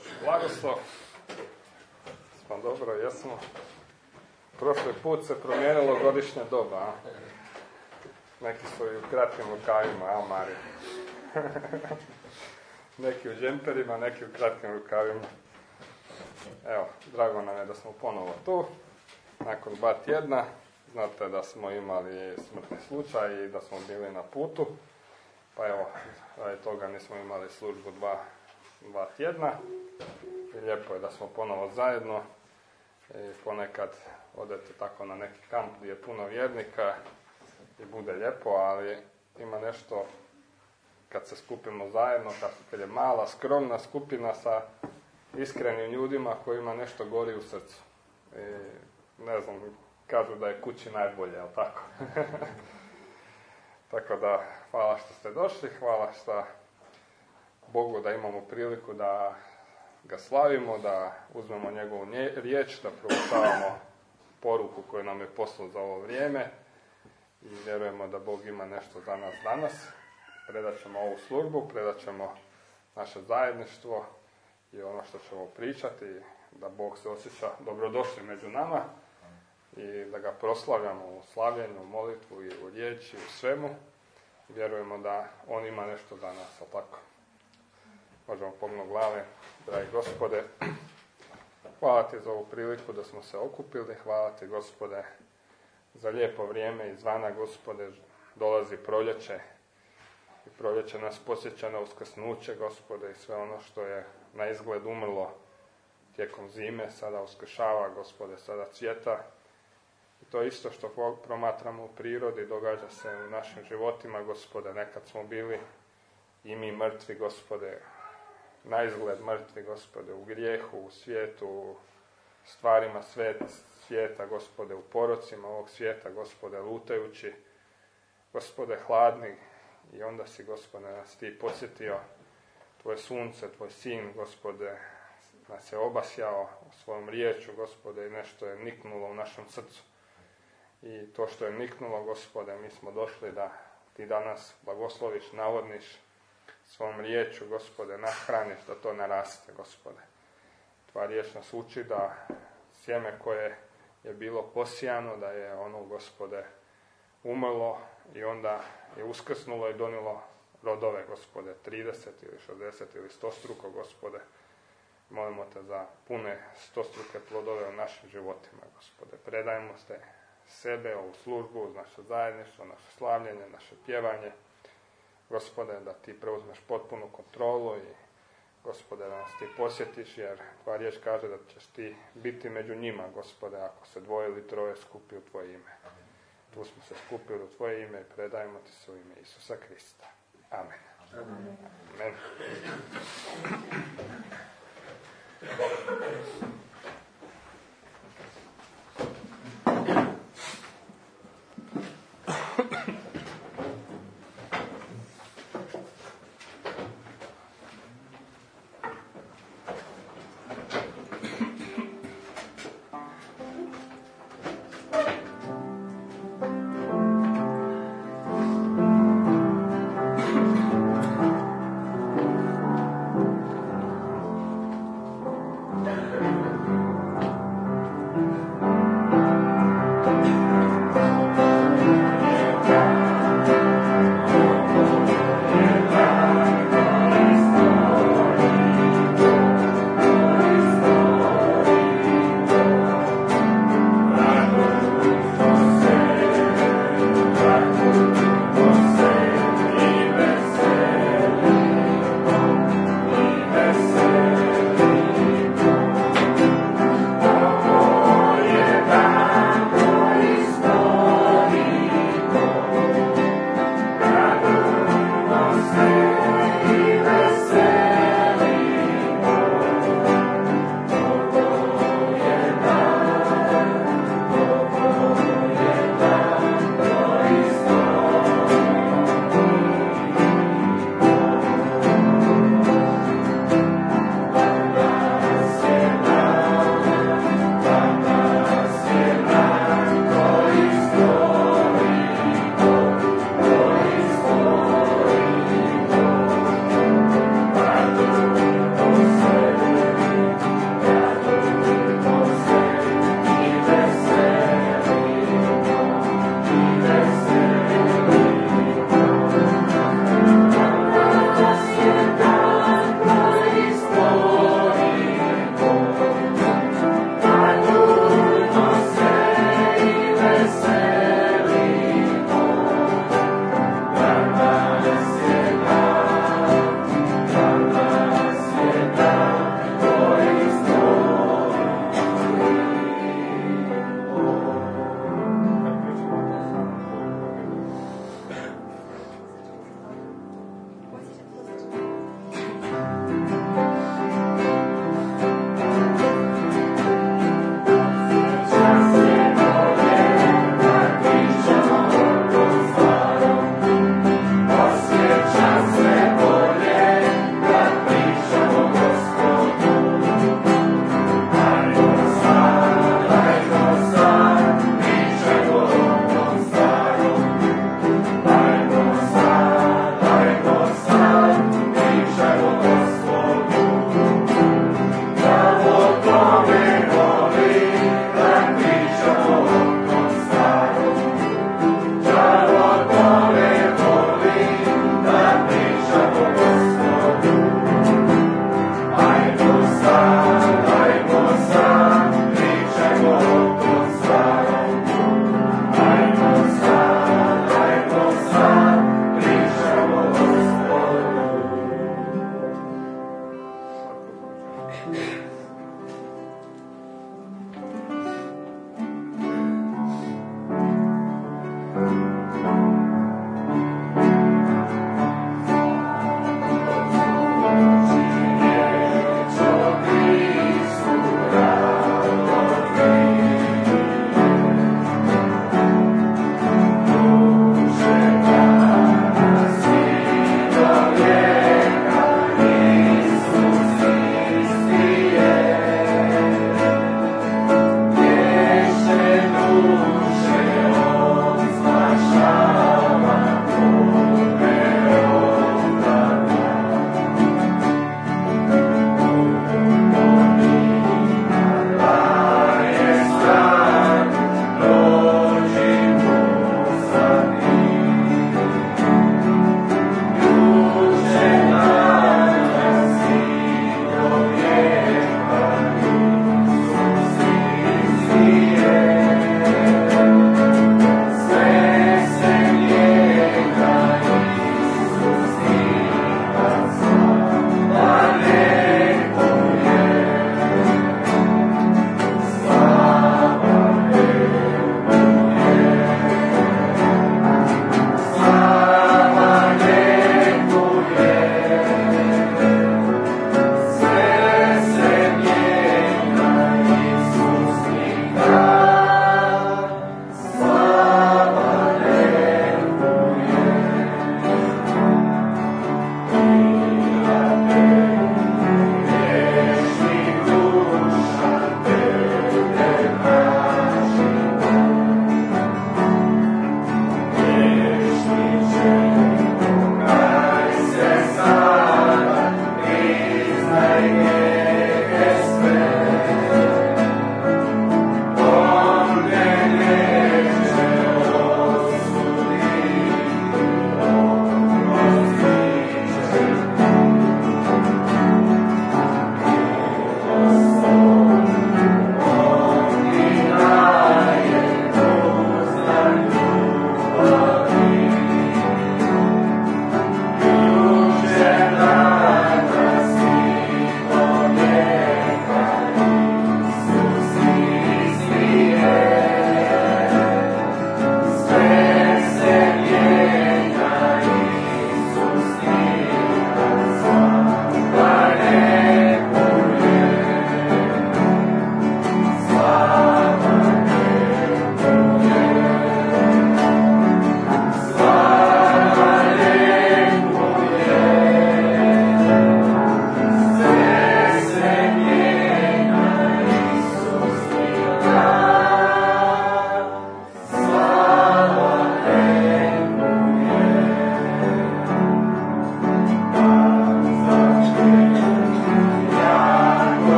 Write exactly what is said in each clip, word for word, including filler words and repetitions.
Božji blagoslov. Smo dobro, jesmo. Prošli put se promijenilo godišnje doba, a? Neki su i u kratkim rukavima, a Marija? Neki u džemperima, neki u kratkim rukavima. Evo, drago nam je da smo ponovo tu. Nakon dva tjedna, znate da smo imali smrtni slučaj i da smo bili na putu. Pa evo, radi toga nismo imali službu dva, dva tjedna. I lijepo je da smo ponovo zajedno. I ponekad odete tako na neki kamp gdje je puno vjernika i bude lijepo, ali ima nešto kad se skupimo zajedno, kad je mala, skromna skupina sa iskrenim ljudima kojima nešto gori u srcu. I, ne znam, kažu da je kući najbolje, jel tako? Tako da, hvala što ste došli, hvala što Bogu da imamo priliku da ga slavimo, da uzmemo njegovu riječ, da proučavamo poruku koju nam je poslao za ovo vrijeme i vjerujemo da Bog ima nešto za nas danas. Predat ćemo ovu službu, predat ćemo naše zajedništvo i ono što ćemo pričati, da Bog se osjeća dobrodošli među nama i da ga proslavljamo u slavljenju, u molitvu i u riječi, u svemu. Vjerujemo da on ima nešto za nas, ali tako. Možemo pognuti glave. Dragi Gospode, hvala ti za ovu priliku da smo se okupili, hvala ti, Gospode, za lijepo vrijeme izvana, Gospode, dolazi proljeće i proljeće nas posjeća na uskrsnuće, Gospode, i sve ono što je na izgled umrlo tijekom zime, sada uskršava, Gospode, sada cvjeta. I to isto što promatramo u prirodi, događa se u našim životima, Gospode. Nekad smo bili i mi mrtvi, Gospode, na izgled mrtvi, Gospode, u grijehu, u svijetu, u stvarima svijeta, Gospode, u porocima ovog svijeta, Gospode, lutajući, Gospode, hladni. I onda si, Gospode, nas ti posjetio, tvoje sunce, tvoj sin, Gospode, nas je obasjao svojom riječu, Gospode, i nešto je niknulo u našem srcu. I to što je niknulo, Gospode, mi smo došli da ti danas blagosloviš, navodniš svojom riječu, Gospode, nahraniš, da to naraste, Gospode. Tvoja riječ nas uči da sjeme koje je bilo posijano, da je ono, Gospode, umrlo i onda je uskrsnulo i donijelo rodove, Gospode, trideset ili šezdeset ili sto struko, Gospode. Molimo te za pune stostruke plodove u našim životima, Gospode. Predajmo te sebe, ovu službu, naše zajedništvo, naše slavljenje, naše pjevanje. Gospode, da ti preuzmeš potpunu kontrolu i, Gospode, da nas ti posjetiš, jer tvoja riječ kaže da ćeš ti biti među njima, Gospode, ako se dvoje ili troje skupi u tvoje ime. Tu smo se skupili u tvoje ime i predajemo ti se u ime Isusa Krista. Amen. Amen. Amen. Thank you.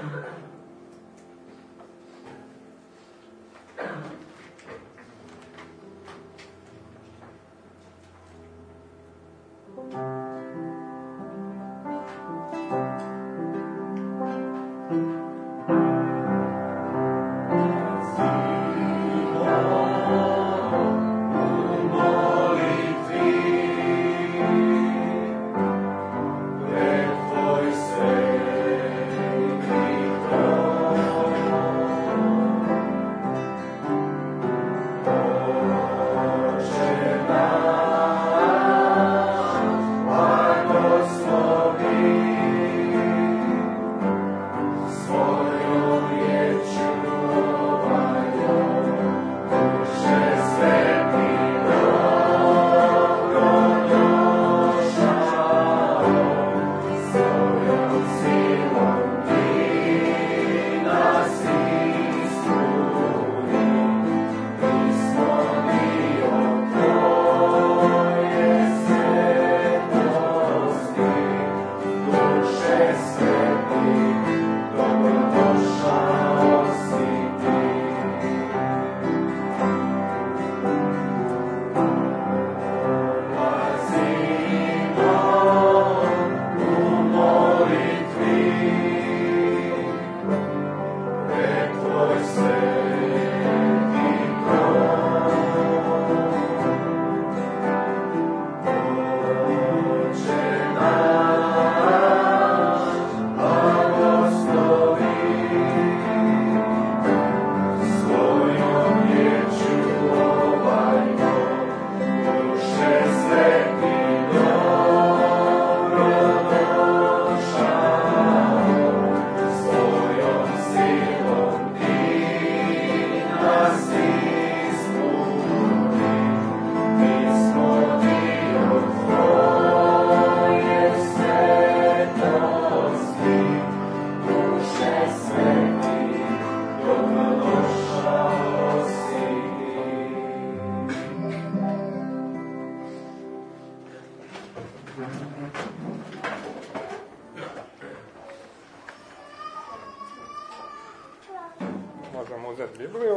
Možemo uzeti Bibliju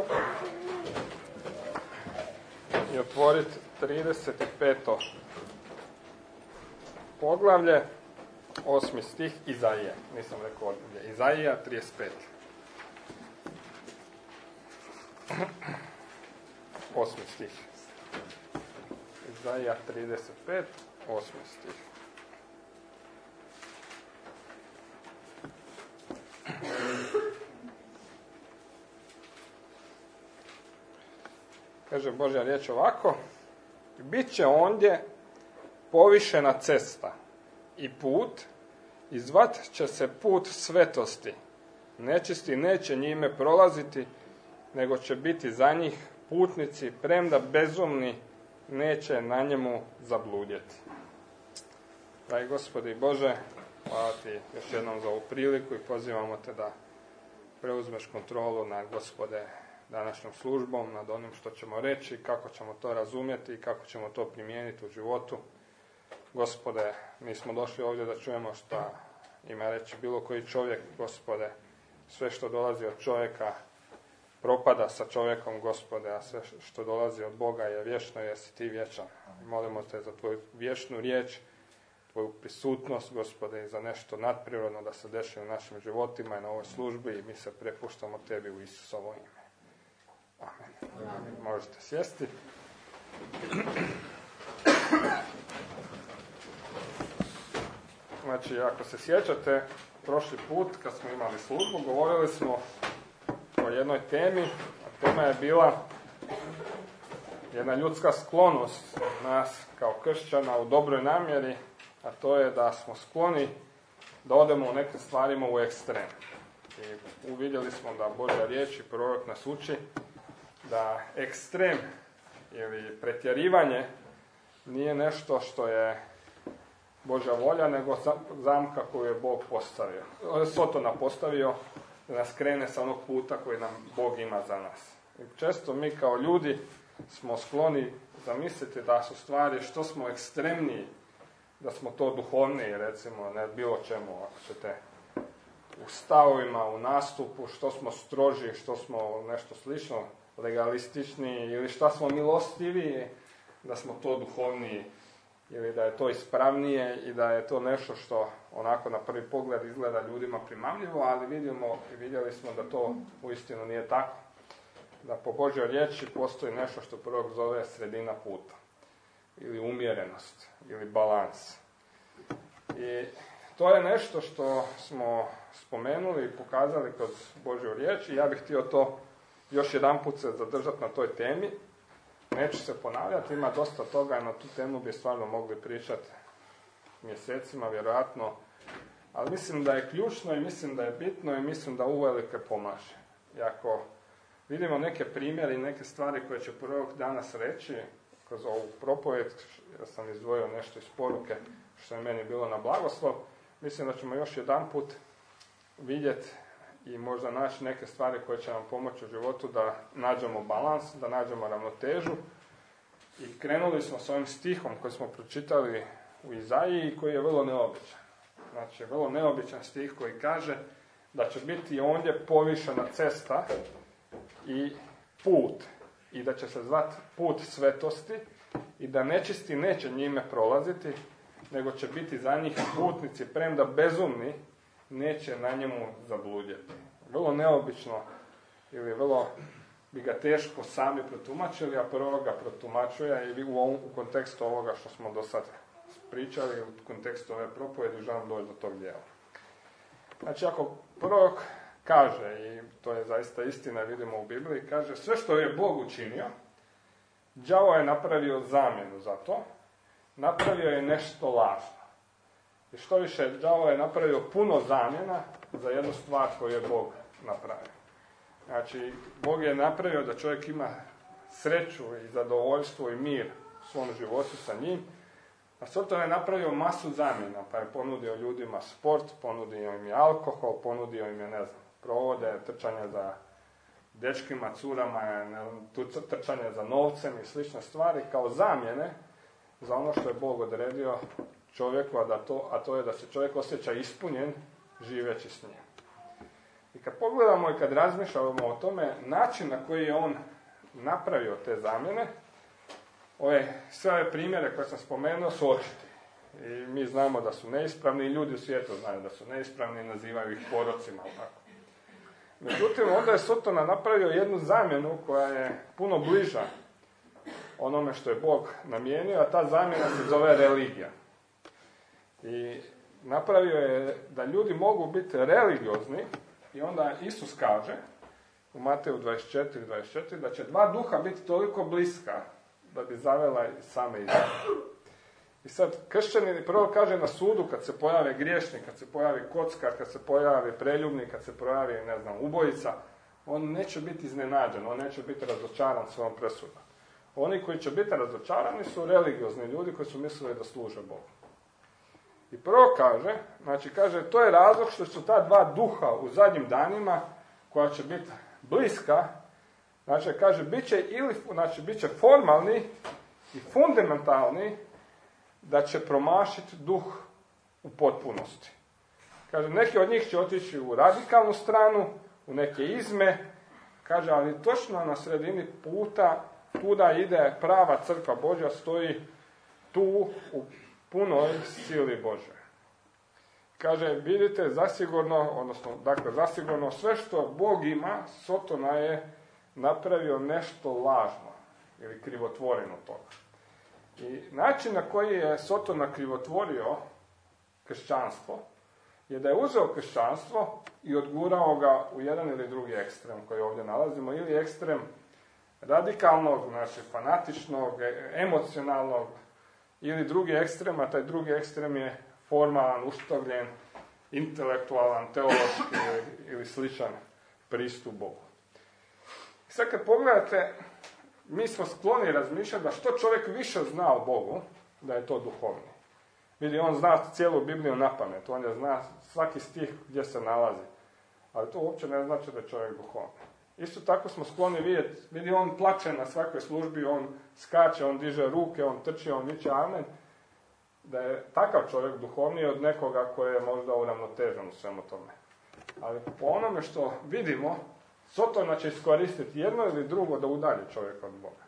i otvoriti trideset peto poglavlje, osmi stih Izaije. Nisam rekao ovdje. Izaija trideset pet. Osmi stih. Izaija trideset pet, osmi stih. Kaže Božja riječ ovako: bit će ondje povišena cesta i put, i zvat će se put svetosti. Nečisti neće njime prolaziti, nego će biti za njih putnici, premda bezumni neće na njemu zabludjeti. Dragi Gospodi Bože, hvala Ti još jednom za ovu priliku i pozivamo Te da preuzmeš kontrolu nad, Gospode, današnjom službom, nad onim što ćemo reći, kako ćemo to razumjeti i kako ćemo to primijeniti u životu. Gospode, mi smo došli ovdje da čujemo što ima reći bilo koji čovjek, Gospode. Sve što dolazi od čovjeka propada sa čovjekom, Gospode, a sve što dolazi od Boga je vječno, jer si Ti vječan. Molimo Te za Tvoju vječnu riječ, Tvoju prisutnost, Gospode, i za nešto nadprirodno da se deši u našim životima i na ovoj službi, i mi se prepuštamo Tebi u Isusovo ime. Amen. Amen. Možete sjesti. Znači, ako se sjećate, prošli put kad smo imali službu, govorili smo o jednoj temi, a tema je bila jedna ljudska sklonost nas kao kršćana u dobroj namjeri, a to je da smo skloni da odemo u nekim stvarima u ekstrem. I uvidjeli smo da Božja riječ i prorok nas uči da ekstrem ili pretjerivanje nije nešto što je Božja volja, nego zamka koju je Bog postavio. Sotona postavio da nas krene sa onog puta koji nam Bog ima za nas. I često mi kao ljudi smo skloni zamisliti da su stvari što smo ekstremniji, da smo to duhovniji, recimo, ne bilo čemu, ako ćete u stavovima, u nastupu, što smo stroži, što smo nešto slično, legalističniji, ili što smo milostiviji, da smo to duhovniji, ili da je to ispravnije i da je to nešto što onako na prvi pogled izgleda ljudima primamljivo, ali vidimo i vidjeli smo da to uistinu nije tako. Da po Božjoj riječi postoji nešto što prorok zove sredina puta, ili umjerenost, ili balans. I to je nešto što smo spomenuli i pokazali kroz Božju riječ i ja bih htio to još jedan put se zadržati na toj temi. Neću se ponavljati, ima dosta toga, na tu temu bi stvarno mogli pričati mjesecima, vjerojatno, ali mislim da je ključno i mislim da je bitno i mislim da uvelike pomaže. I ako vidimo neke primjere i neke stvari koje će prorok danas reći, kroz ovu propovijed, ja sam izdvojio nešto iz poruke što je meni bilo na blagoslov, mislim da ćemo još jedan put vidjeti i možda naći neke stvari koje će nam pomoći u životu da nađemo balans, da nađemo ravnotežu. I krenuli smo s ovim stihom koji smo pročitali u Izaiji koji je vrlo neobičan. Znači, vrlo neobičan stih koji kaže da će biti ondje povišena cesta i put i da će se zvati put svetosti i da nečisti neće njime prolaziti, nego će biti za njih putnici, premda bezumni neće na njemu zabludjeti. Vrlo neobično ili vrlo bi ga teško sami protumačili, a prorok ga protumačuje i u, ovom, u kontekstu ovoga što smo do sad pričali, u kontekstu ove propovjedi, želim doći do tog dijela. Znači, ako prorok kaže, i to je zaista istina, vidimo u Bibliji, kaže sve što je Bog učinio, đavo je napravio zamjenu za to, napravio je nešto lažno. I što više, đavo je napravio puno zamjena za jednu stvar koju je Bog napravio. Znači, Bog je napravio da čovjek ima sreću i zadovoljstvo i mir u svom životu sa njim, a Satan je napravio masu zamjena, pa je ponudio ljudima sport, ponudio im je alkohol, ponudio im je, ne znam, provode, trčanje za dečkima, curama, ne znam, trčanje za novcem i slične stvari, kao zamjene za ono što je Bog odredio čovjeku, a, da to, a to je da se čovjek osjeća ispunjen živeći s njim. I kad pogledamo i kad razmišljamo o tome, način na koji je on napravio te zamjene, ove, sve ove primjere koje sam spomenuo su očiti. I mi znamo da su neispravni i ljudi u svijetu znaju da su neispravni i nazivaju ih porocima. Tako. Međutim, onda je Sotona napravio jednu zamjenu koja je puno bliža onome što je Bog namijenio, a ta zamjena se zove religija. I napravio je da ljudi mogu biti religiozni i onda Isus kaže u Mateju dvadeset četiri dvadeset četiri da će dva duha biti toliko bliska da bi zavela same izglede. I sad, kršćanin prvo kaže na sudu kad se pojave griješnik, kad se pojavi kockar, kad se pojavi preljubnik, kad se pojavi, ne znam, ubojica, on neće biti iznenađen, on neće biti razočaran svojom presudom. Oni koji će biti razočarani su religiozni ljudi koji su mislili da služe Bogu. I prvo kaže, znači kaže, to je razlog što su ta dva duha u zadnjim danima, koja će biti bliska, znači kaže, bit će ili, znači, bit će formalni i fundamentalni, da će promašiti duh u potpunosti. Kaže, neki od njih će otići u radikalnu stranu, u neke izme, kaže, ali točno na sredini puta, tuda ide prava crkva Božja, stoji tu u punoj sili Božje. Kaže, vidite, zasigurno, odnosno, dakle, zasigurno, sve što Bog ima, Sotona je napravio nešto lažno ili krivotvoreno toga. I način na koji je Sotona krivotvorio kršćanstvo je da je uzeo kršćanstvo i odgurao ga u jedan ili drugi ekstrem koji ovdje nalazimo, ili ekstrem radikalnog, znači fanatičnog, emocionalnog, ili drugi ekstrem, a taj drugi ekstrem je formalan, uštovljen, intelektualan, teološki ili, ili sličan pristup Bogu. I sad kad pogledate, mi smo skloni razmišljati da što čovjek više zna o Bogu, da je to duhovni. Vidi, on zna cijelu Bibliju na pamet, on je zna svaki stih gdje se nalazi. Ali to uopće ne znači da je čovjek duhovni. Isto tako smo skloni vidjeti, vidi, on plače na svakoj službi, on skače, on diže ruke, on trči, on viče amen. Da je takav čovjek duhovniji od nekoga koji je možda uravnotežen u svemu tome. Ali po onome što vidimo, Sotona će iskoristiti jedno ili drugo da udalji čovjeka od Boga.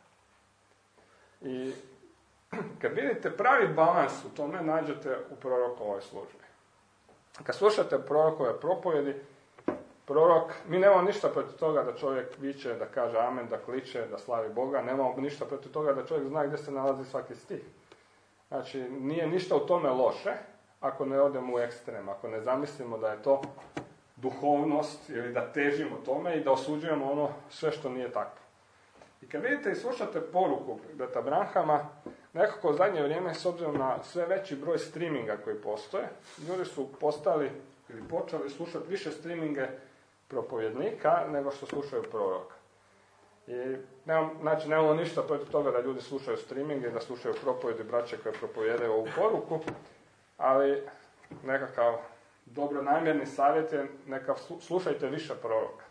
I kad vidite pravi balans u tome, nađete u prorokovoj službi. Kad slušate prorokove propovjedi, prorok, mi nemamo ništa protiv toga da čovjek viče, da kaže amen, da kliče, da slavi Boga, nemamo ništa protiv toga da čovjek zna gdje se nalazi svaki stih. Znači, nije ništa u tome loše, ako ne odemo u ekstrem, ako ne zamislimo da je to duhovnost ili da težimo tome i da osuđujemo ono sve što nije tako. I kad vidite i slušate poruku brata Branhama, nekako u zadnje vrijeme, s obzirom na sve veći broj streaminga koji postoje, ljudi su postali ili počeli slušati više streaminge propovjednika nego što slušaju proroka. I nemam, znači, nemamo ništa protiv toga da ljudi slušaju streaminge, da slušaju propovjedi braće koje propovijedaju ovu poruku, ali nekakav dobronamjerni savjet je neka slušajte više proroka.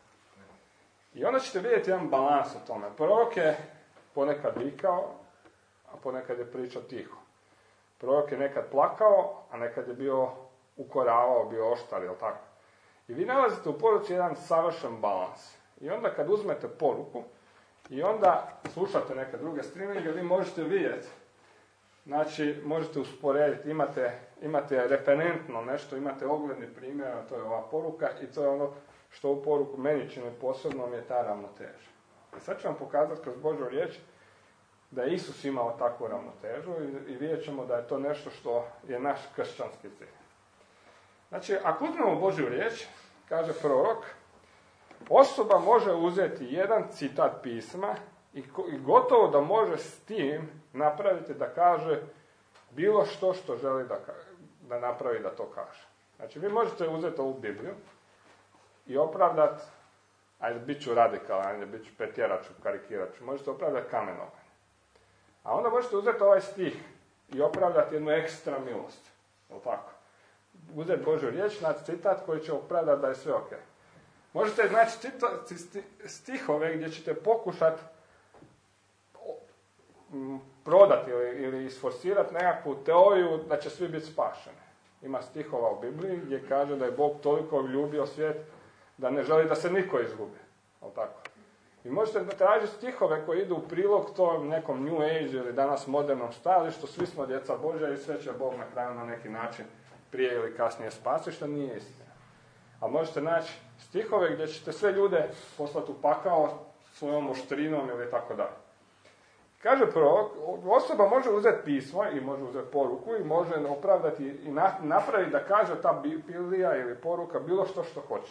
I onda ćete vidjeti jedan balans u tome. Prorok je ponekad vikao, a ponekad je pričao tiho. Prorok je nekad plakao, a nekad je bio ukoravao, bio oštar, jel tako? I vi nalazite u poruci jedan savršen balans. I onda kad uzmete poruku i onda slušate neke druge streaminge, vi možete vidjeti. Znači, možete usporediti, imate, imate referentno nešto, imate ogledni primjer, a to je ova poruka i to je ono što u poruku meni čini posebnom je ta ravnoteža. I sad ću vam pokazati kroz Božju riječ da je Isus imao takvu ravnotežu i, i vidjet ćemo da je to nešto što je naš kršćanski cilj. Znači, ako uzmemo Božju riječ, kaže prorok, osoba može uzeti jedan citat pisma i, i gotovo da može s tim napraviti da kaže bilo što što želi da, da napravi da to kaže. Znači, vi možete uzeti ovu Bibliju i opravdati, ajde, bit ću radikalan, ajde, bit ću pretjerat ću, karikirat ću, možete opravdati kamenovanje. A onda možete uzeti ovaj stih i opravdati jednu ekstra milost. Jel' tako? Uzeti Božju riječ, naći citat koji će opravdati da je sve ok. Možete naći stihove gdje ćete pokušati prodati ili, ili isforsirati nekakvu teoriju da će svi biti spašeni. Ima stihova u Bibliji gdje kaže da je Bog toliko ljubio svijet da ne želi da se niko izgubi. Jel' tako? I možete tražiti stihove koji idu u prilog tom nekom New Age ili danas modernom stajalištu, svi smo djeca Božja i sve će Bog na kraju na neki način prije ili kasnije spasiti, što nije istina. A možete naći stihove gdje ćete sve ljude poslati u pakao svojom oštrinom ili tako dalje. Kaže prorok, osoba može uzeti pismo i može uzeti poruku i može opravdati i napraviti da kaže ta Biblija ili poruka bilo što što hoće.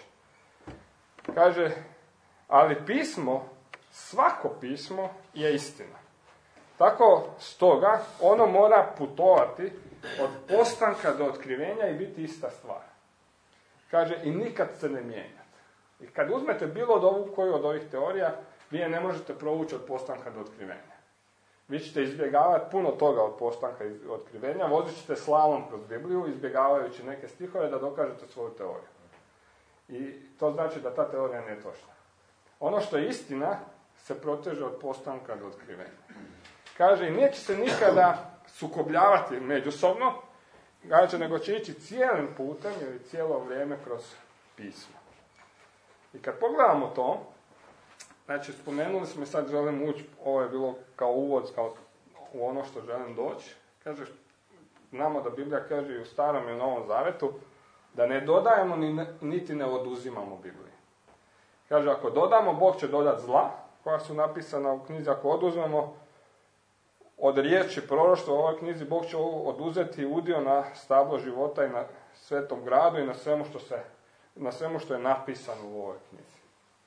Kaže, ali pismo, svako pismo je istina. Tako, stoga, ono mora putovati od postanka do otkrivenja i biti ista stvar. Kaže, i nikad se ne mijenjati. I kad uzmete bilo od ovu koju od ovih teorija, vi je ne možete provući od postanka do otkrivenja. Vi ćete izbjegavati puno toga od postanka i otkrivenja, vozit ćete slalom kroz Bibliju, izbjegavajući neke stihove da dokažete svoju teoriju. I to znači da ta teorija nije točna. Ono što je istina se proteže od postanka do otkrivenja. Kaže, i neće se nikada sukobljavati međusobno, kaže, nego će ići cijelim putem ili cijelo vrijeme kroz pismo. I kad pogledamo to, znači, spomenuli smo i sad želim ući, ovo je bilo kao uvod, kao u ono što želim doći. Kaže, znamo da Biblija kaže i u Starom i u Novom Zavetu, da ne dodajemo ni, niti ne oduzimamo Bibliji. Kaže, ako dodamo, Bog će dodati zla, koja su napisana u knjizi, ako oduzmemo od riječi proroštva u ovoj knjizi, Bog će oduzeti udio na stablo života i na svetom gradu i na svemu što, se, na svemu što je napisano u ovoj knjizi.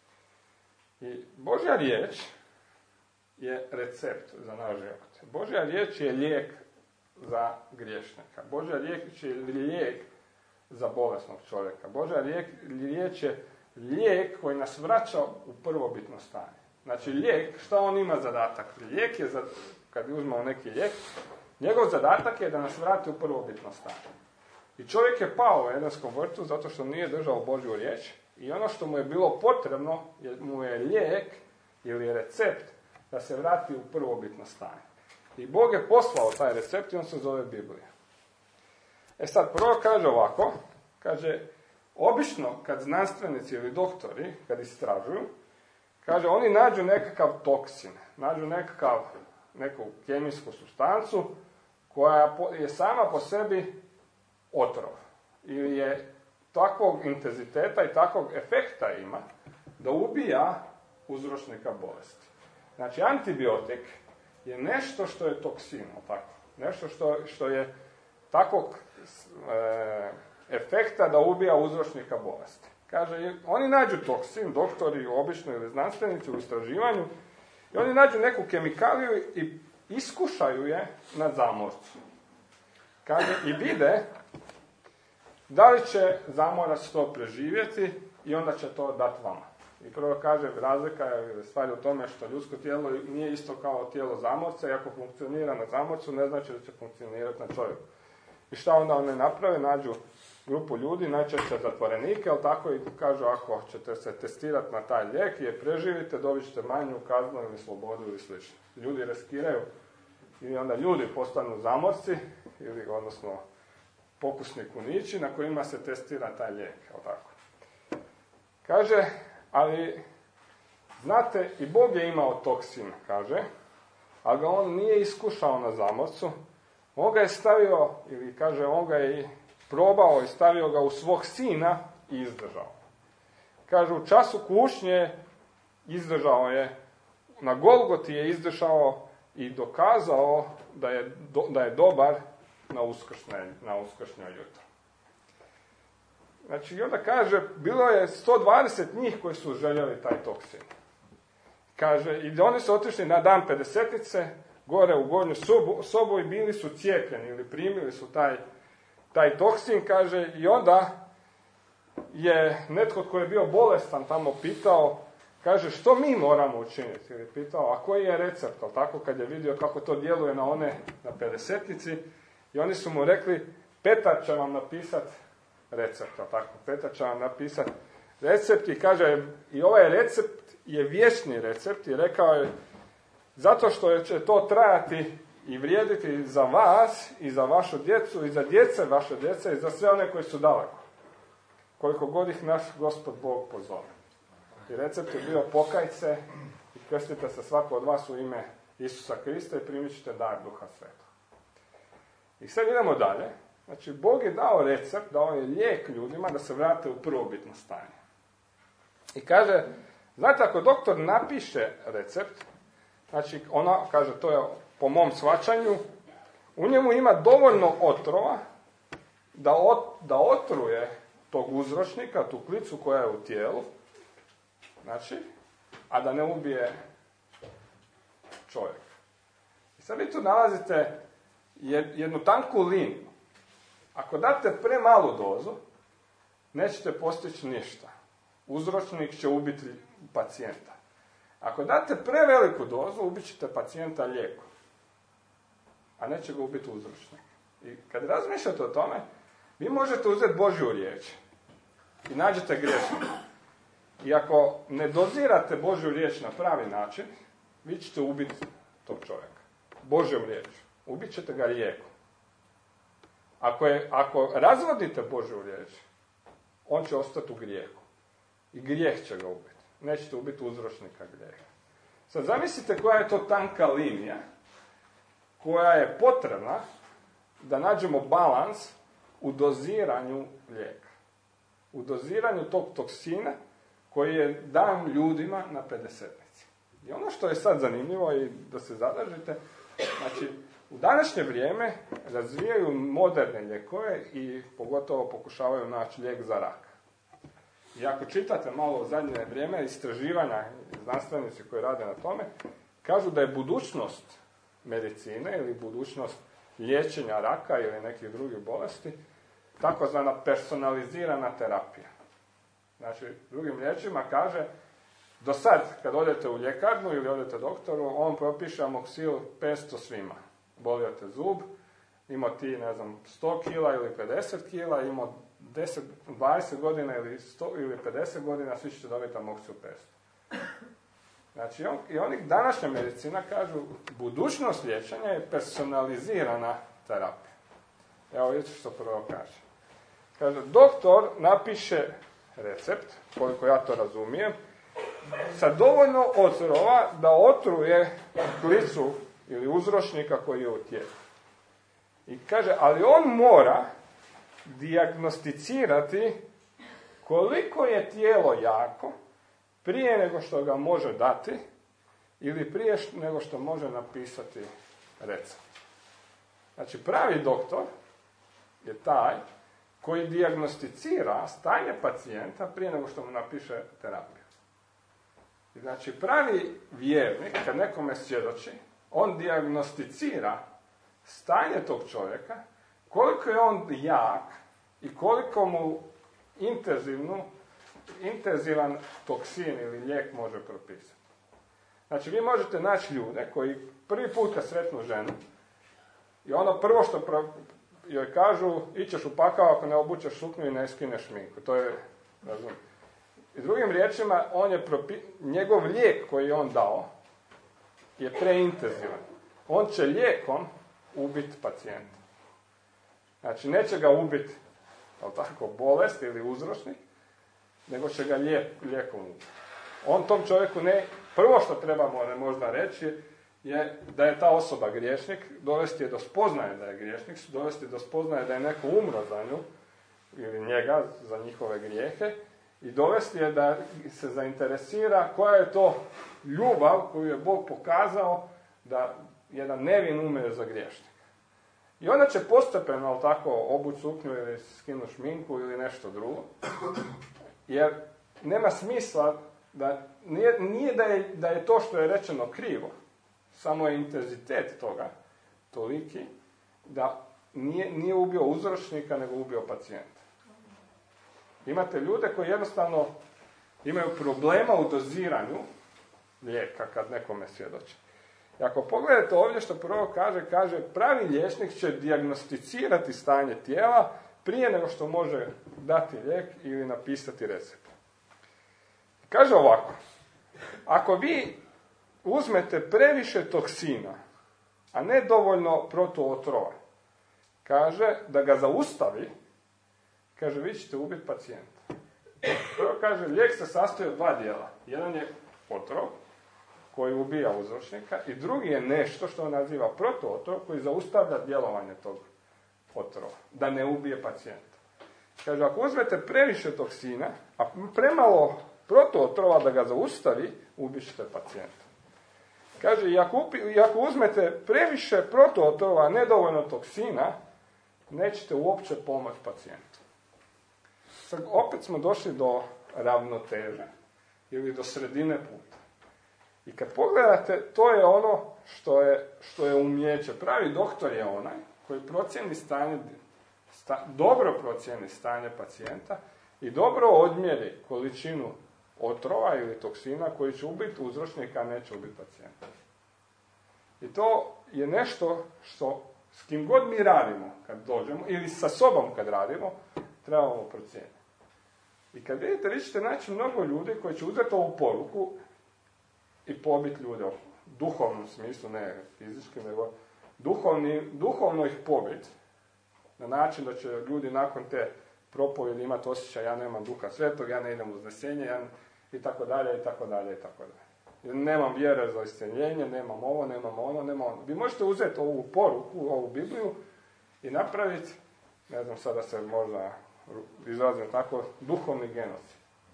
I Božja riječ je recept za naš život. Božja riječ je lijek za griješnika. Božja riječ je lijek za bolesnog čovjeka. Božja riječ je lijek koji nas vraća u prvobitno stanje. Znači lijek, šta on ima zadatak? Lijek je, za, kad uzmemo neki lijek, njegov zadatak je da nas vrati u prvobitno stanje. I čovjek je pao u Edenskom vrtu zato što nije držao Božju riječ i ono što mu je bilo potrebno je, mu je lijek ili recept da se vrati u prvobitno stanje. I Bog je poslao taj recept i on se zove Biblija. E sad, prvo kaže ovako, kaže, obično kad znanstvenici ili doktori, kad istražuju, kaže, oni nađu nekakav toksin, nađu nekakav, neku kemijsku supstancu koja je sama po sebi otrov. Ili je takvog intenziteta i takvog efekta ima da ubija uzročnika bolesti. Znači, antibiotik je nešto što je toksin, tako? Nešto što, što je takvog e, efekta da ubija uzročnika bolesti. Kaže, oni nađu toksin, doktori obično ili znanstvenici u istraživanju, i oni nađu neku kemikaliju i iskušaju je na zamorcu. Kaže, i vide da li će zamorac to preživjeti i onda će to dati vama. I prvo kaže, razlika je stvari u tome što ljudsko tijelo nije isto kao tijelo zamorca i ako funkcionira na zamorcu, ne znači da će funkcionirati na čovjeku. I šta onda one naprave? Nađu grupu ljudi, najčešće zatvorenike, ali tako i kažu, ako ćete se testirati na taj lijek i je preživite, dobit ćete manju kaznu ili slobodu ili slično. Ljudi riskiraju i onda ljudi postanu zamorci, ili odnosno pokusni kunići na kojima se testira taj lijek, ali tako. Kaže, ali znate, i Bog je imao toksin, kaže, ali ga on nije iskušao na zamorcu, on ga je stavio, ili kaže, on ga je probao i stavio ga u svog sina i izdržao. Kaže, u času kušnje izdržao je, na Golgoti je izdržao i dokazao da je, do, da je dobar na uskršnje, na uskršnje jutro. Znači, i onda kaže, bilo je sto dvadeset njih koji su željeli taj toksin. Kaže, i oni su otišli na dan pedesetice, gore u gornju sobu, sobu i bili su cijepljeni ili primili su taj, taj toksin, kaže, i onda je netko tko je bio bolestan tamo pitao, kaže, što mi moramo učiniti? Ili pitao, a koji je recept? Ali tako, kad je vidio kako to djeluje na one na pedesetnici, i oni su mu rekli, Petar će vam napisati recept, ali tako, Petar će vam napisati recept i kaže, i ovaj recept je vječni recept i rekao je, zato što će to trajati i vrijediti za vas i za vašu djecu i za djece vaše djece i za sve one koji su daleko. Koliko god ih naš Gospod Bog pozove. I recept je bio, pokajte i krstite se svako od vas u ime Isusa Krista i primit ćete dar Duha Svetog. I sad idemo dalje. Znači, Bog je dao recept, dao je lijek ljudima da se vrate u prvobitno stanje. I kaže, znate, ako doktor napiše recept, znači, ona, kaže, to je po mom shvaćanju, u njemu ima dovoljno otrova da, ot, da otruje tog uzročnika, tu klicu koja je u tijelu, znači, a da ne ubije čovjek. I sad vi tu nalazite jednu tanku liniju. Ako date premalu dozu, nećete postići ništa. Uzročnik će ubiti pacijenta. Ako date preveliku dozu, ubit ćete pacijenta lijekom. A neće ga ubiti uzročnik. I kad razmišljate o tome, vi možete uzeti Božju riječ i nađete grešno. I ako ne dozirate Božju riječ na pravi način, vi ćete ubiti tog čovjeka. Božjom riječju. Ubit ćete ga lijekom. Ako, je, ako razvodite Božju riječ, on će ostati u grijehu. I grijeh će ga ubiti. Nećete ubiti uzročnika grijeha. Sad zamislite koja je to tanka linija koja je potrebna da nađemo balans u doziranju lijeka. U doziranju tog toksina koji je dan ljudima na pedesetnici. I ono što je sad zanimljivo i da se zadržite, znači, u današnje vrijeme razvijaju moderne lijekove i pogotovo pokušavaju naći lijek za rak. I ako čitate malo u zadnje vrijeme istraživanja, znanstvenici koji rade na tome, kažu da je budućnost medicine ili budućnost liječenja raka ili nekih drugih bolesti takozvana personalizirana terapija. Znači, drugim riječima kaže, do sad kad odete u ljekarnu ili odete doktoru, on propiše amoksil petsto svima. Bolio te zub, imao ti, ne znam, sto kila ili pedeset kila, imao deset, dvadeset godina ili, sto, ili pedeset godina, svi ćete dobiti amoksil petsto. Znači, on, i oni današnja medicina kažu, budućnost liječenja je personalizirana terapija. Evo vidite što prvo kaže. Kaže, doktor napiše recept, koliko ja to razumijem, sa dovoljno otrova da otruje glicu ili uzročnika koji je u tijelu. I kaže, ali on mora dijagnosticirati koliko je tijelo jako prije nego što ga može dati ili prije nego što može napisati recept. Znači, pravi doktor je taj koji dijagnosticira stanje pacijenta prije nego što mu napiše terapiju. Znači, pravi vjernik, kad nekome svjedoči, on dijagnosticira stanje tog čovjeka, koliko je on jak i koliko mu intenzivnu, intenzivan toksin ili lijek može propisati. Znači, vi možete naći ljude koji prvi put kad sretnu ženu i ono prvo što pro, joj kažu, ićeš u pakao ako ne obučeš suknju i ne skineš šminku. To je, razum. I drugim riječima, on je propi, njegov lijek koji je on dao je preintenzivan. On će lijekom ubiti pacijenta. Znači, neće ga ubiti, ali tako, bolest ili uzročnik, nego će ga lijek, lijekom ubiti. On tom čovjeku ne, prvo što trebamo možda reći je da je ta osoba griješnik, dovesti je do spoznaje da je griješnik, dovesti do spoznaje da je neko umro za nju, ili njega, za njihove grijehe, i dovesti je da se zainteresira koja je to ljubav koju je Bog pokazao da jedan nevin umre za griješnika. I onda će postepeno, ali tako, obući suknju ili skinu šminku ili nešto drugo, jer nema smisla da, nije, nije da, je, da je to što je rečeno krivo, samo je intenzitet toga toliki da nije, nije ubio uzročnika, nego ubio pacijenta. Imate ljude koji jednostavno imaju problema u doziranju lijeka kad nekome svjedoči. I ako pogledate ovdje što prvo kaže, kaže pravi liječnik će dijagnosticirati stanje tijela prije nego što može dati lijek ili napisati recept. Kaže ovako, ako vi uzmete previše toksina, a ne dovoljno protuotrova, kaže da ga zaustavi, kaže vi ćete ubiti pacijenta. Prvo kaže, lijek se sastoji od dva dijela. Jedan je otrov, koji ubija uzročnika, i drugi je nešto što on naziva protuotrov, koji zaustavlja djelovanje tog otrova, da ne ubije pacijenta. Kaže, ako uzmete previše toksina, a premalo protuotrova da ga zaustavi, ubit ćete pacijenta. Kaže, i ako, i ako uzmete previše protuotrova, a nedovoljno toksina, nećete uopće pomoći pacijentu. Sad, opet smo došli do ravnoteže, ili do sredine puta. I kad pogledate, to je ono što je, što je umjeće. Pravi doktor je onaj koji procijeni stanje, sta, dobro procijeni stanje pacijenta i dobro odmjeri količinu otrova ili toksina koji će ubiti uzročnika, a neće ubiti pacijenta. I to je nešto što s kim god mi radimo kad dođemo, ili sa sobom kad radimo, trebamo procijeniti. I kad vidite, vi ćete naći mnogo ljudi koji će uzeti ovu poruku i pobiti ljude u duhovnom smislu, ne fizički, nego duhovni, duhovno ih pobiti, na način da će ljudi nakon te propovjedi imati osjećaj, ja nemam duha svetog, ja ne idem u uznesenje, ja i tako dalje, i tako dalje, i tako dalje. Ja nemam vjere za isceljenje, nemam ovo, nemam ono, nemam ono. Vi možete uzeti ovu poruku, ovu Bibliju i napraviti, ne znam sada se možda izrazim tako, duhovni genocid.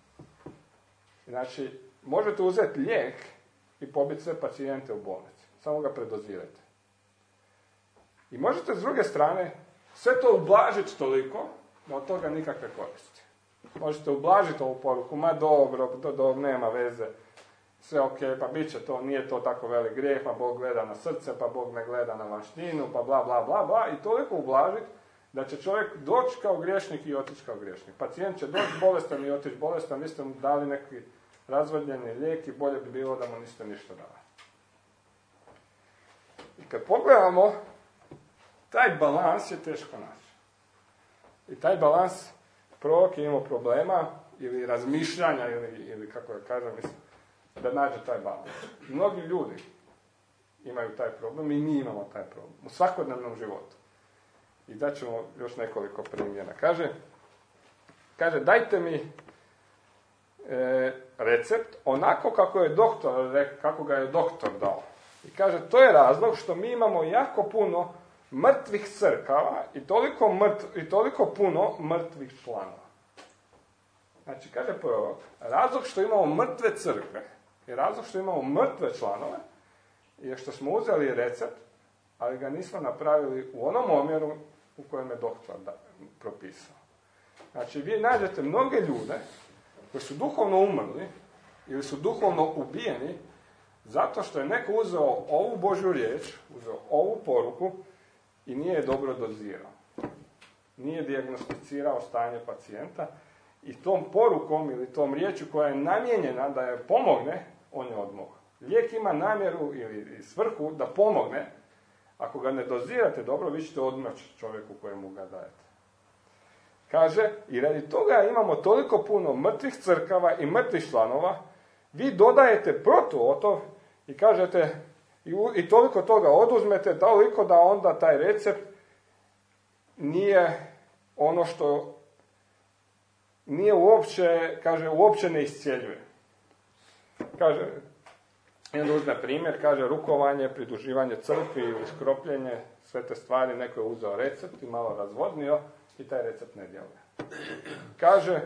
Znači, možete uzeti lijek i pobiti sve pacijente u bolnici. Samo ga predozirajte. I možete s druge strane sve to ublažiti toliko da od toga nikakve koristi. Možete ublažiti ovu poruku, ma dobro, do, do, nema veze, sve ok, pa bit će to, nije to tako velik grijeh, pa Bog gleda na srce, pa Bog ne gleda na vanštinu, pa bla, bla, bla, bla, i toliko ublažiti da će čovjek doći kao griješnik i otići kao griješnik. Pacijent će doći bolestan i otići bolestan, vi ste mu dali neki razvodnjeni lijek i bolje bi bilo da mu niste ništa dali. I kad pogledamo, taj balans je teško naći. I taj balans, prorok je imao problema, ili razmišljanja, ili, ili kako ja kažem, mislim, da nađe taj balans. Mnogi ljudi imaju taj problem i mi imamo taj problem u svakodnevnom životu. I daćemo još nekoliko primjera. Kaže, kaže, dajte mi e, recept onako kako, je doktor, kako ga je doktor dao. I kaže, to je razlog što mi imamo jako puno mrtvih crkava i toliko, mrtv, i toliko puno mrtvih članova. Znači, kaže prorok, razlog što imamo mrtve crkve i razlog što imamo mrtve članove je što smo uzeli recept, ali ga nismo napravili u onom omjeru u kojem je doktor da, propisao. Znači, vi nađete mnoge ljude koji su duhovno umrli ili su duhovno ubijeni zato što je neko uzeo ovu Božju riječ, uzeo ovu poruku i nije je dobro dozirao. Nije dijagnosticirao stanje pacijenta i tom porukom ili tom riječju koja je namijenjena da je pomogne, on je odmogao. Lijek ima namjeru ili svrhu da pomogne. Ako ga ne dozirate dobro, vi ćete odmoći čovjeku kojemu ga dajete. Kaže, i radi toga imamo toliko puno mrtvih crkava i mrtvih članova, vi dodajete protuotov i kažete, i, i toliko toga oduzmete, toliko da onda taj recept nije ono što nije uopće, kaže, uopće ne iscjeljuje. Kaže, jedan uzme primjer, kaže, rukovanje, pridruživanje crkvi ili skropljenje, sve te stvari, neko je uzeo recept i malo razvodnio i taj recept ne djeluje. Kaže,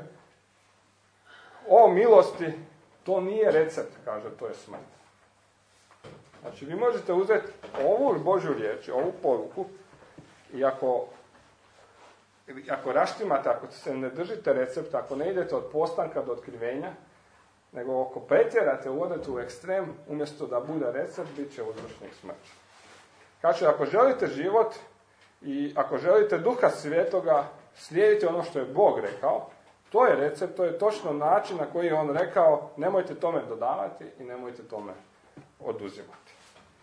o milosti, to nije recept, kaže, to je smrt. Znači, vi možete uzeti ovu Božju riječ, ovu poruku i ako, ako raštimate, ako se ne držite recepta, ako ne idete od postanka do otkrivenja, nego ako pretjerate, uvodite u ekstrem, umjesto da bude recept, bit će uzročnik smrti. Kaže, ako želite život i ako želite Duha Svetoga, slijedite ono što je Bog rekao, to je recept, to je točno način na koji je on rekao, nemojte tome dodavati i nemojte tome oduzimati.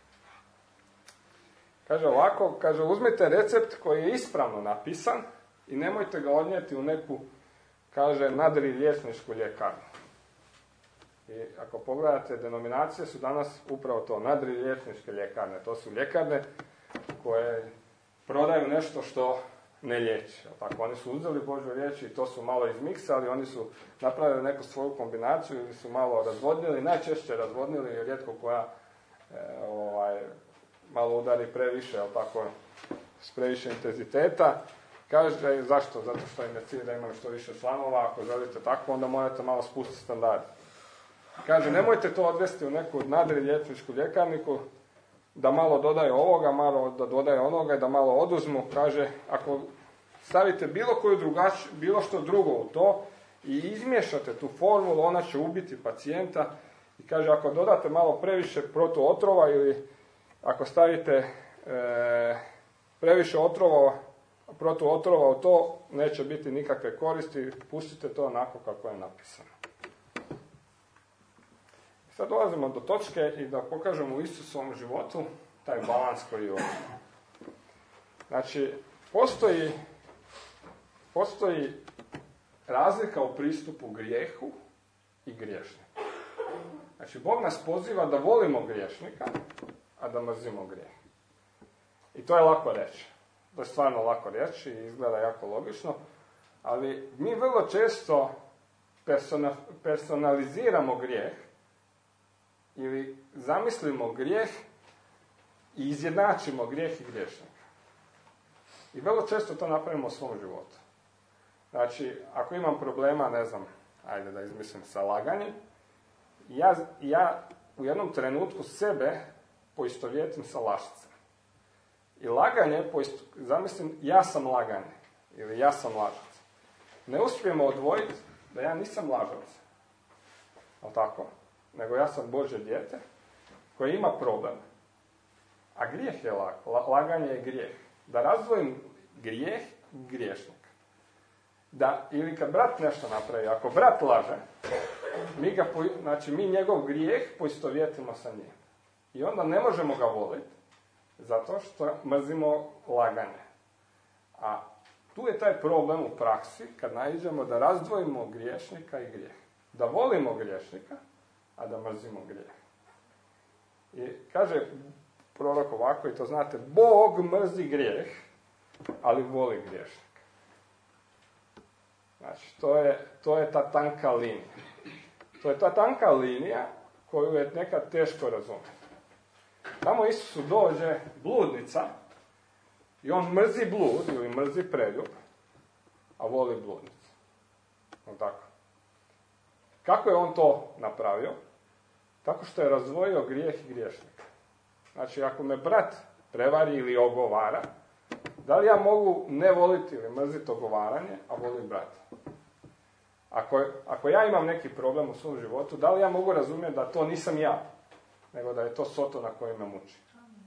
Kaže ovako, kaže, uzmite recept koji je ispravno napisan i nemojte ga odnijeti u neku, kaže, nadri liječničku ljekarnu. I ako pogledate, denominacije su danas upravo to, nadri liječničke ljekarne. To su ljekarne koje prodaju nešto što ne liječi. Tako, oni su uzeli Božju riječ i to su malo izmiksali, oni su napravili neku svoju kombinaciju ili su malo razvodnili, najčešće razvodnili jer rijetko koja e, ovaj, malo udari previše, ali tako, s previše intenziteta. Kaže, zašto? Zato što im je cilj da imaju što više članova, ako želite tako, onda morate malo spustiti standard. Kaže, nemojte to odvesti u neku nadri liječničku ljekarniku, da malo dodaju ovoga, malo da dodaju onoga i da malo oduzmu. Kaže, ako stavite bilo koju drugačiju, bilo što drugo u to i izmiješate tu formulu, ona će ubiti pacijenta. I kaže, ako dodate malo previše protuotrova ili ako stavite e, previše otrova, protuotrova u to, neće biti nikakve koristi, pustite to onako kako je napisano. Sad dolazimo do točke i da pokažemo u Isusovom životu taj balans koji je ovdje. Znači, postoji, postoji razlika u pristupu grijehu i griješniku. Znači, Bog nas poziva da volimo griješnika, a da mrzimo grijeh. I to je lako reći. To je stvarno lako reći i izgleda jako logično, ali mi vrlo često persona, personaliziramo grijeh ili zamislimo grijeh i izjednačimo grijeh i griješnika. I vrlo često to napravimo u svom životu. Znači, ako imam problema, ne znam, ajde da izmislim, sa laganjem, ja, ja u jednom trenutku sebe poistovjetim sa lašcem. I laganje, poisto, zamislim, ja sam laganje, ili ja sam lažac. Ne uspijemo odvojiti da ja nisam lažac. Ali tako? Nego ja sam Božje dijete koje ima problem. A grijeh je lag, laganje je grijeh. Da razdvojim grijeh i griješnik. Da, ili kad brat nešto napravi, ako brat laže, mi, ga, znači, mi njegov grijeh poistovjetimo sa njim. I onda ne možemo ga voliti, zato što mrzimo laganje. A tu je taj problem u praksi, kad naiđemo da razdvojimo griješnika i grijeh. Da volimo griješnika, a da mrzimo grijeh. I kaže prorok ovako, i to znate, Bog mrzi grijeh, ali voli griješnika. Znači, to je, to je ta tanka linija. To je ta tanka linija koju je nekad teško razumjeti. Tamo Isusu dođe bludnica i on mrzi blud ili mrzi preljub, a voli bludnicu. Tako. Kako je on to napravio? Tako što je razdvojio grijeh i griješnika. Znači, ako me brat prevari ili ogovara, da li ja mogu ne voliti ili mrziti ogovaranje, a volim brata? Ako, ako ja imam neki problem u svom životu, da li ja mogu razumjeti da to nisam ja, nego da je to Sotona koji me muči?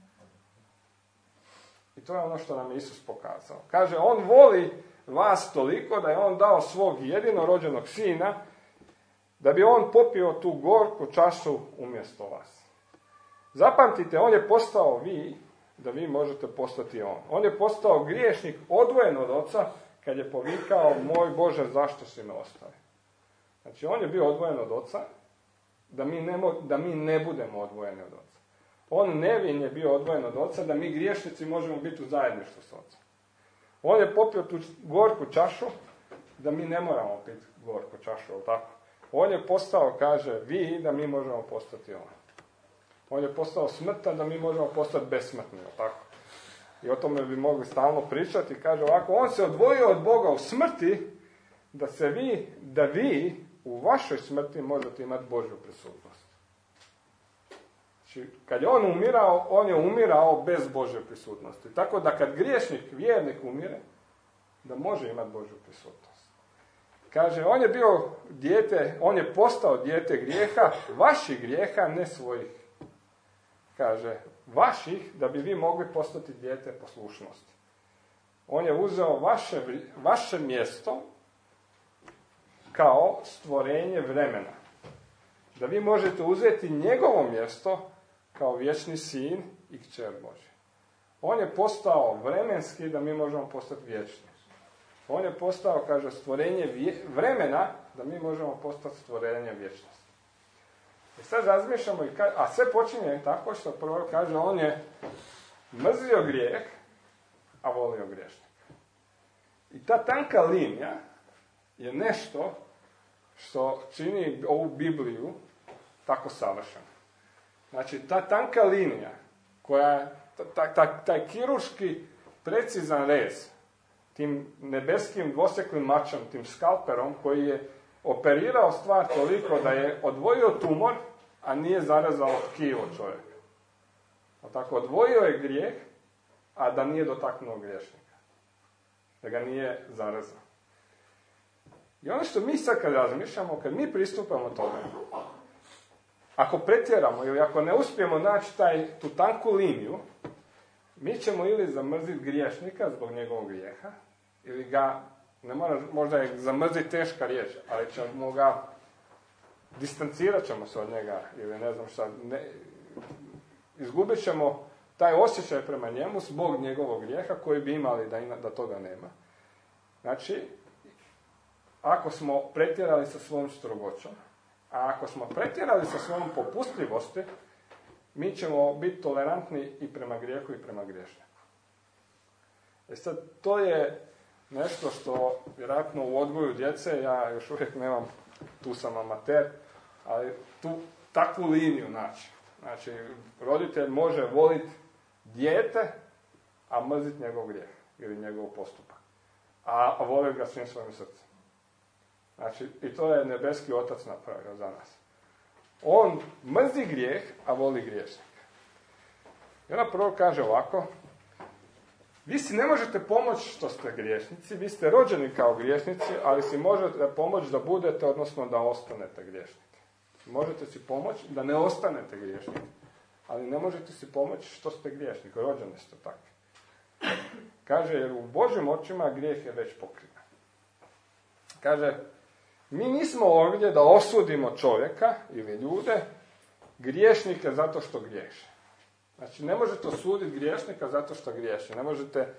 I to je ono što nam je Isus pokazao. Kaže, on voli vas toliko da je on dao svog jedinorođenog sina, da bi on popio tu gorku čašu umjesto vas. Zapamtite, on je postao vi, da vi možete postati on. On je postao griješnik odvojen od oca, kad je povikao, moj Bože, zašto si me ostavio? Znači, on je bio odvojen od oca, da mi ne, mo- da mi ne budemo odvojeni od oca. On nevin je bio odvojen od oca, da mi griješnici možemo biti u zajedništvu s ocem. On je popio tu gorku čašu, da mi ne moramo piti gorku čašu, ali tako? On je postao, kaže, vi, da mi možemo postati on. On je postao smrtan, da mi možemo postati besmrtni, ali tako? I o tome bi mogli stalno pričati. Kaže ovako, on se odvojio od Boga u smrti, da se vi, da vi u vašoj smrti možete imati Božju prisutnost. Znači, kad je on umirao, on je umirao bez Božje prisutnosti. Tako da kad griješnik, vjernik umire, da može imati Božju prisutnost. Kaže, on je bio dijete, on je postao dijete grijeha, vaših grijeha, ne svojih. Kaže, vaših, da bi vi mogli postati dijete poslušnosti. On je uzeo vaše, vaše mjesto kao stvorenje vremena. Da vi možete uzeti njegovo mjesto kao vječni sin i kćer Božja. On je postao vremenski, da mi možemo postati vječni. On je postao, kaže, stvorenje vje, vremena, da mi možemo postati stvorenje vječnosti. I sad razmišljamo, i ka, a sve počinje tako što prvo kaže, on je mrzio grijeh, a volio griješnika. I ta tanka linija je nešto što čini ovu Bibliju tako savršenu. Znači, ta tanka linija, koja, ta, ta, taj kirurški precizan rez, tim nebeskim dvoseklim mačem, tim skalperom, koji je operirao stvar toliko da je odvojio tumor, a nije zarezao tkivo čovjeka. Tako, odvojio je grijeh, a da nije dotaknuo griješnika. Da ga nije zarezao. I ono što mi sad kad razmišljamo, kad mi pristupamo tome, ako pretjeramo ili ako ne uspijemo naći taj, tu tanku liniju, mi ćemo ili zamrziti griješnika zbog njegovog grijeha, ili ga, ne mora, možda je zamrziti teška riječ, ali ćemo ga, distancirat ćemo se od njega, ili ne znam šta, ne, izgubit ćemo taj osjećaj prema njemu zbog njegovog grijeha koji bi imali da, ima, da toga nema. Znači, ako smo pretjerali sa svojom strogoćom, a ako smo pretjerali sa svojom popustljivosti, mi ćemo biti tolerantni i prema grijehu i prema griješniku. E sad, to je nešto što vjerojatno u odgoju djece, ja još uvijek nemam, tu sam amater, ali tu takvu liniju naći. Znači, roditelj može voliti dijete, a mrziti njegov grijeh ili njegov postupak. A, a voli ga svim svojim srcem. Znači, i to je nebeski otac napravio za nas. On mrzi grijeh, a voli griješnika. I ona prvo kaže ovako, vi si ne možete pomoći što ste griješnici, vi ste rođeni kao griješnici, ali si možete pomoći da budete, odnosno da ostanete griješnici. Možete si pomoći da ne ostanete griješnici, ali ne možete si pomoći što ste griješnik, rođeni ste takvi. Kaže, jer u Božjim očima grijeh je već pokriven. Kaže, mi nismo ovdje da osudimo čovjeka ili ljude, griješnike zato što griješe. Znači, ne možete osuditi griješnika zato što griješi. Ne možete,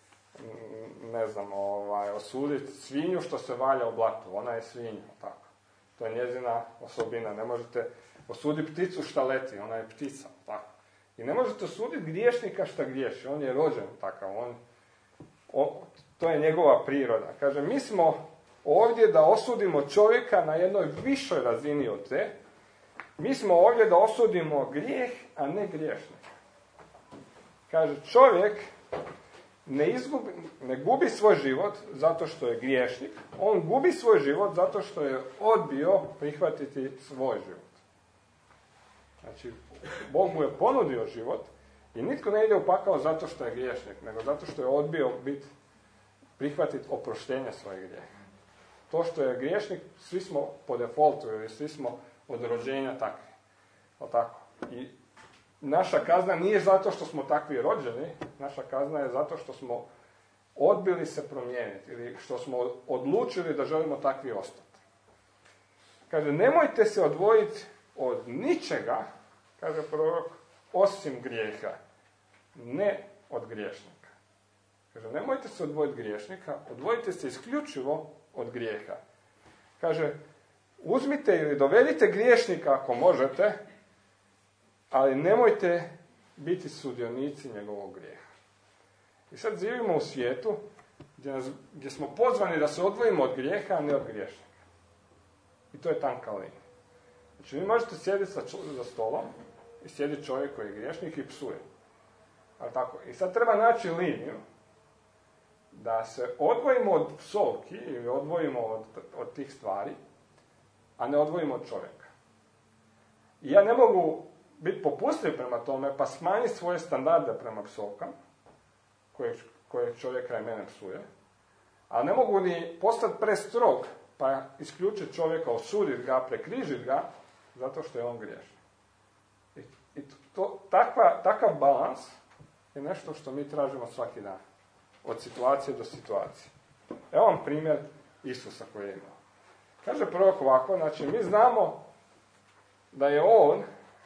ne znam, ovaj, osuditi svinju što se valja u blatu. Ona je svinja, tako. To je njezina osobina. Ne možete osuditi pticu šta leti. Ona je ptica, tako. I ne možete osuditi griješnika šta griješi. On je rođen takav. On, on, to je njegova priroda. Kaže, mi smo ovdje da osudimo čovjeka na jednoj višoj razini od te. Mi smo ovdje da osudimo grijeh, a ne griješnika. Kaže, čovjek ne, izgubi, ne gubi svoj život zato što je griješnik, on gubi svoj život zato što je odbio prihvatiti svoj život. Znači, Bog mu je ponudio život i nitko ne ide u pakao zato što je griješnik, nego zato što je odbio biti, prihvatiti oproštenje svojeg grijeha. To što je griješnik, svi smo po defaultu, ili svi smo od rođenja takvi. O tako. I naša kazna nije zato što smo takvi rođeni, naša kazna je zato što smo odbili se promijeniti ili što smo odlučili da želimo takvi ostati. Kaže, nemojte se odvojiti od ničega, kaže prorok, osim grijeha, ne od griješnika. Kaže, nemojte se odvojiti od griješnika, odvojite se isključivo od grijeha. Kaže, uzmite ili dovedite griješnika ako možete, ali nemojte biti sudionici njegovog grijeha. I sad živimo u svijetu gdje, nas, gdje smo pozvani da se odvojimo od grijeha, a ne od griješnika. I to je tanka linija. Znači, vi možete sjediti za stolom i sjedi čovjek koji je griješnik i psuje. Ali tako. I sad treba naći liniju da se odvojimo od psovki ili odvojimo od, od tih stvari, a ne odvojimo od čovjeka. I ja ne mogu biti popustljiv prema tome, pa smanjiti svoje standarde prema psovkama, koje, koje čovjeka i mene psuje, a ne mogu ni postati prestrog, pa isključiti čovjeka, osuditi ga, prekrižiti ga, zato što je on griješan. I, i to, takva, takav balans je nešto što mi tražimo svaki dan. Od situacije do situacije. Evo vam primjer Isusa koji je imao. Kaže prorok ovako, znači mi znamo da je on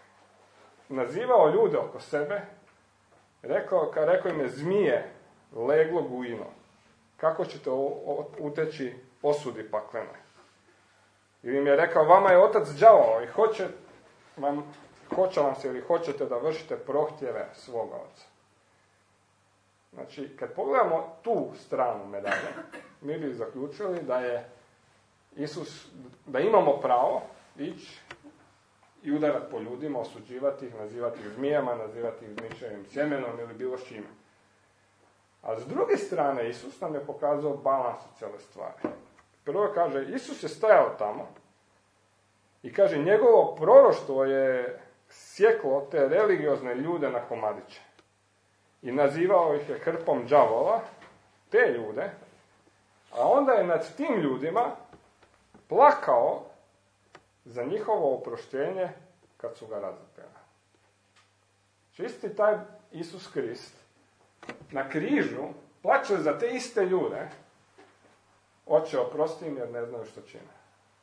nazivao ljude oko sebe, rekao, kad rekao im je zmije, leglo gujino, kako ćete o, o, uteći osudi paklenoj. Ili im je rekao, vama je otac đavao i hoće vam, hoće vam se ili hoćete da vršite prohtjeve svoga oca. Znači, kad pogledamo tu stranu medalje, mi bi zaključili da je Isus, da imamo pravo ići i udarati po ljudima, osuđivati ih, nazivati ih zmijama, nazivati ih zmičevim sjemenom ili bilo s čime. A s druge strane, Isus nam je pokazao balans u cijele stvari. Prvo kaže, Isus je stajao tamo i kaže, njegovo proroštvo je sjeklo te religiozne ljude na komadiće. I nazivao ih je hrpom đavola, te ljude, a onda je nad tim ljudima plakao za njihovo oproštenje kad su ga razapeli. Čisti taj Isus Krist na križu plaće za te iste ljude, oče oprosti im jer ne znaju što čine.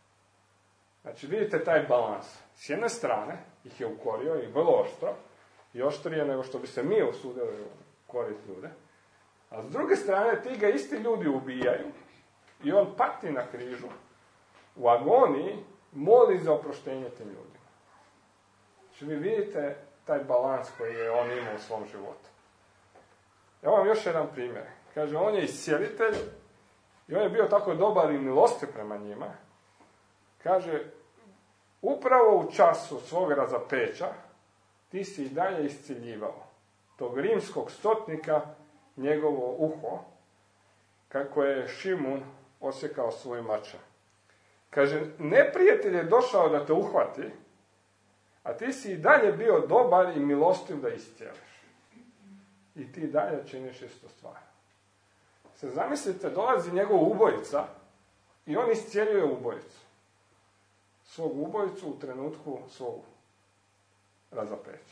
Znači vidite taj balans. S jedne strane ih je ukorio i vrlo oštro, i oštrije nego što bi se mi usudili koriti ljude. A s druge strane, ti ga isti ljudi ubijaju i on pati na križu, u agoniji, moli za oproštenje tim ljudima. Znači vi vidite taj balans koji je on imao u svom životu. Evo vam još jedan primjer. Kaže, on je iscijelitelj i on je bio tako dobar i milostiv prema njima. Kaže, upravo u času svog razapeća ti si i dalje iscijeljivao tog rimskog stotnika njegovo uho, kako je Šimun osjekao svoj mača. Kaže, neprijatelj je došao da te uhvati, a ti si i dalje bio dobar i milostiv da iscijeliš. I ti dalje činiš isto stvar. Se zamislite, dolazi njegov ubojica i on iscijeljuje ubojicu. Svog ubojicu u trenutku svog razapeća.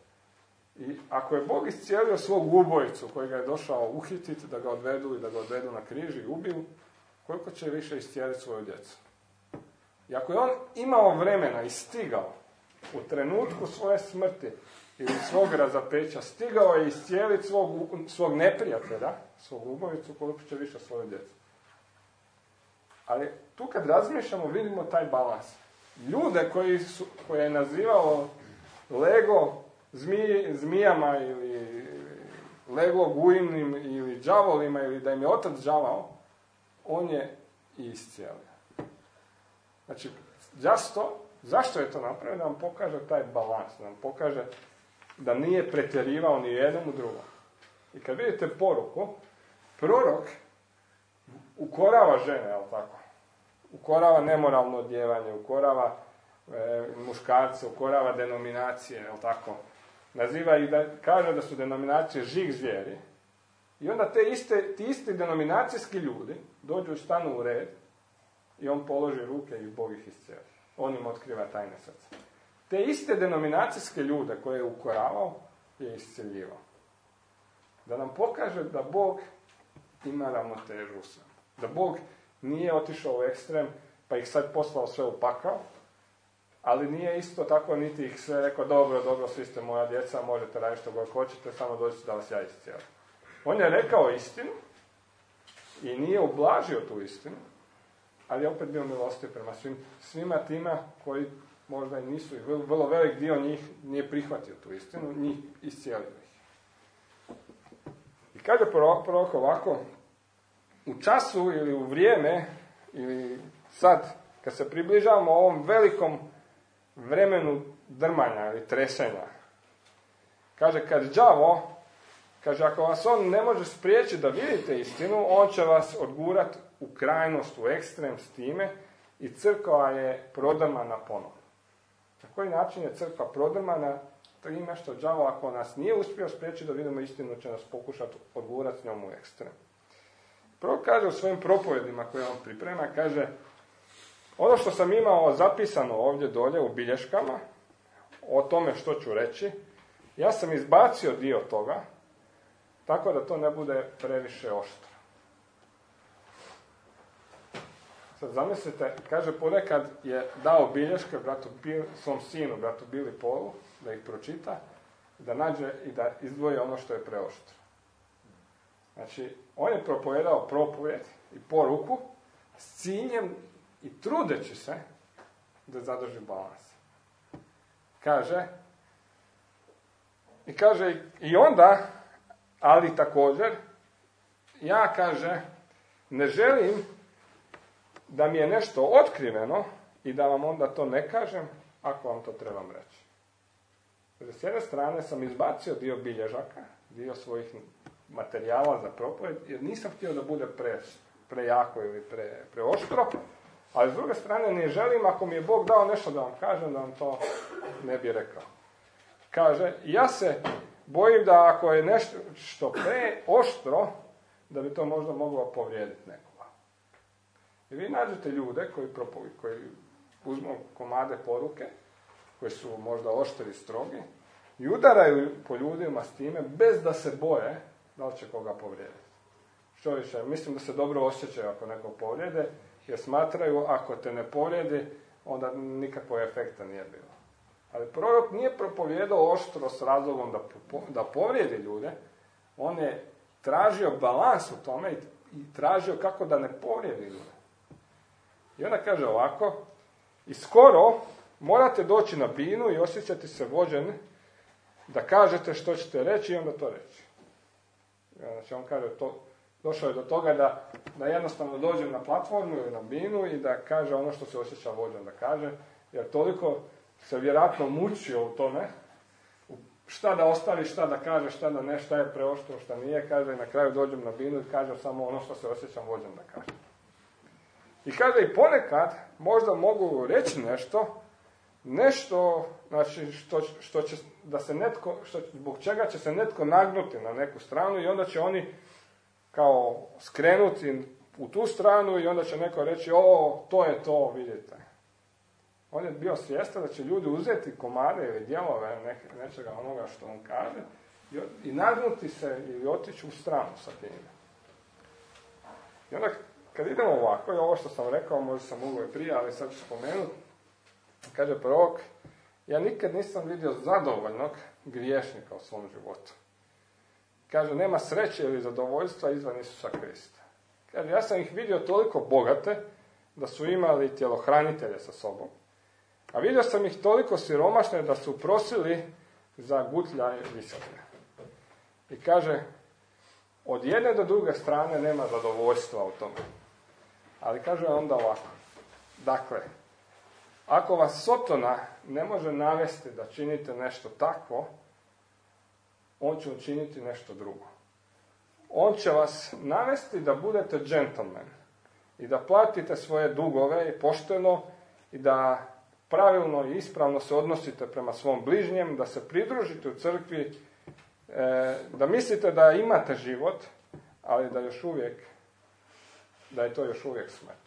I ako je Bog iscijelio svog ubojicu koji ga je došao uhititi, da ga odvedu i da ga odvedu na križ i ubiju, koliko će više iscijeliti svoju djecu? I ako je on imao vremena i stigao u trenutku svoje smrti ili svog razapeća, stigao je iscijeliti svog, svog neprijatelja, svog ubojicu, koliko će više svoju djecu. Ali tu kad razmišljamo vidimo taj balans. Ljude koji su, koje je nazivao lego zmij, zmijama ili leglo gujnim ili đavolima ili da im je otac đavao, on je i iscijelio. Znači, zašto, zašto je to napravio? Da nam pokaže taj balans, da nam pokaže da nije pretjerivao ni jednom u drugom. I kad vidite poruku, prorok ukorava žene, jel tako? Ukorava nemoralno odjevanje, ukorava e, muškarce, ukorava denominacije, jel tako? Naziva ih da, kaže da su denominacije žig zvijeri. I onda te iste, ti isti denominacijski ljudi dođu i stanu u red i on položi ruke i Bog ih iscijeli. On im otkriva tajne srca. Te iste denominacijske ljude koje je ukoravao je iscijeljivao. Da nam pokaže da Bog ima ravnotežu u svemu. Da Bog nije otišao u ekstrem pa ih sad poslao sve u pakao, ali nije isto tako niti ih sve rekao dobro, dobro, svi ste moja djeca, možete raditi što god hoćete, samo dođite da vas ja iscijelim. On je rekao istinu i nije ublažio tu istinu, ali je opet bio milostiv prema svim, svima tima koji možda i nisu, i vrlo velik dio njih nije prihvatio tu istinu, njih iscijelio ih. I kaže prorok ovako, u času ili u vrijeme, ili sad, kad se približavamo ovom velikom vremenu drmanja ili tresenja, kaže, kad đavo, kaže, ako vas on ne može spriječiti da vidite istinu, on će vas odgurati u krajnost, u ekstrem s time i crkva je prodrmana ponovno. Na koji način je crkva prodrmana? Time što đavo, ako nas nije uspio spriječiti da vidimo istinu, će nas pokušati odgurati s njom u ekstrem. Prvo kaže u svojim propovedima koje on priprema, kaže, ono što sam imao zapisano ovdje dolje u bilješkama, o tome što ću reći, ja sam izbacio dio toga, tako da to ne bude previše oštro. Sad zamislite, kaže, ponekad je dao bilješke bratu Bill, svom sinu, bratu Billy Paulu, da ih pročita, da nađe i da izdvoji ono što je preoštro. Znači, on je propovedao propovjed i poruku s ciljem i trudeći se da zadrži balans. Kaže, i kaže, i onda, ali također, ja, kaže, ne želim da mi je nešto otkriveno i da vam onda to ne kažem ako vam to trebam reći. Znači, s jedne strane sam izbacio dio bilježaka, dio svojih materijala za propovjed, jer nisam htio da bude pre, prejako ili pre, preoštro, ali s druge strane ne želim, ako mi je Bog dao nešto da vam kažem, da vam to ne bi rekao. Kaže, ja se bojim da ako je nešto što preoštro, da bi to možda moglo povrijediti nekoga. I vi nađete ljude koji, propovi, koji uzmu komade poruke, koji su možda oštri i strogi, i udaraju po ljudima s time, bez da se boje da li će koga povrijediti. Što više, mislim da se dobro osjećaju ako nekog povrijede, jer smatraju, ako te ne povrijedi, onda nikakvog efekta nije bilo. Ali prorok nije propovijedao oštro s razlogom da, da povrijedi ljude, on je tražio balans u tome i, i tražio kako da ne povrijedi ljude. I onda kaže ovako, i skoro morate doći na binu i osjećati se vođeni da kažete što ćete reći i onda to reći. Znači on kaže, to, došao je do toga da, da jednostavno dođem na platformu ili na binu i da kaže ono što se osjeća vođen da kaže, jer toliko se vjerojatno mučio u tome, šta da ostavi, šta da kaže, šta da ne, šta je preoštro, šta nije, kaže, i na kraju dođem na binu i kaže samo ono što se osjećam vođen da kaže. I kaže, i ponekad možda mogu reći nešto, nešto, znači, što, što će, da se netko, što, zbog čega će se netko nagnuti na neku stranu i onda će oni kao skrenuti u tu stranu i onda će neko reći, o, to je to, vidite. On je bio svjestan da će ljudi uzeti komade ili dijelove ne, nečega onoga što on kaže i, i nagnuti se ili otići u stranu sa time. I onda kad idemo ovako, i ovo što sam rekao, možda sam mogao i prije, ali sad ću spomenuti, kaže prorok, ja nikad nisam vidio zadovoljnog griješnika u svom životu. Kaže, nema sreće ili zadovoljstva izvan Isusa Krista. Kaže, ja sam ih vidio toliko bogate da su imali tjelohranitelje sa sobom. A vidio sam ih toliko siromašne da su prosili za gutlja visoke. I kaže, od jedne do druge strane nema zadovoljstva u tome. Ali kaže onda ovako. Dakle, ako vas Sotona ne može navesti da činite nešto takvo, on će učiniti nešto drugo. On će vas navesti da budete džentlmen i da platite svoje dugove i pošteno i da pravilno i ispravno se odnosite prema svom bližnjem, da se pridružite u crkvi, da mislite da imate život, ali da još uvijek, da je to još uvijek smrt.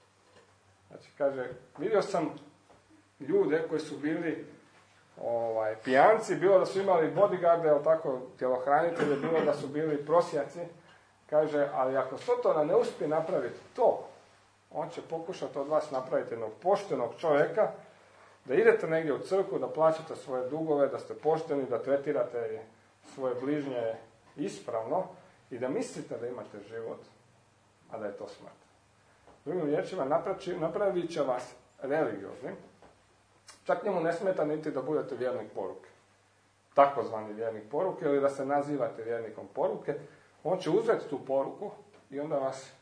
Znači, kaže, vidio sam ljude koji su bili ovaj, pijanci, bilo da su imali bodyguarde, ali tako, tjelohranitelje, bilo da su bili prosjaci, kaže, ali ako Sotona ne uspije napraviti to, on će pokušati od vas napraviti jednog poštenog čovjeka, da idete negdje u crkvu, da plaćate svoje dugove, da ste pošteni, da tretirate svoje bližnje ispravno i da mislite da imate život, a da je to smrt. Drugim riječima, napravit će vas religioznim. Čak njemu ne smeta niti da budete vjernik poruke. Takozvani vjernik poruke, ili da se nazivate vjernikom poruke. On će uzeti tu poruku i onda vas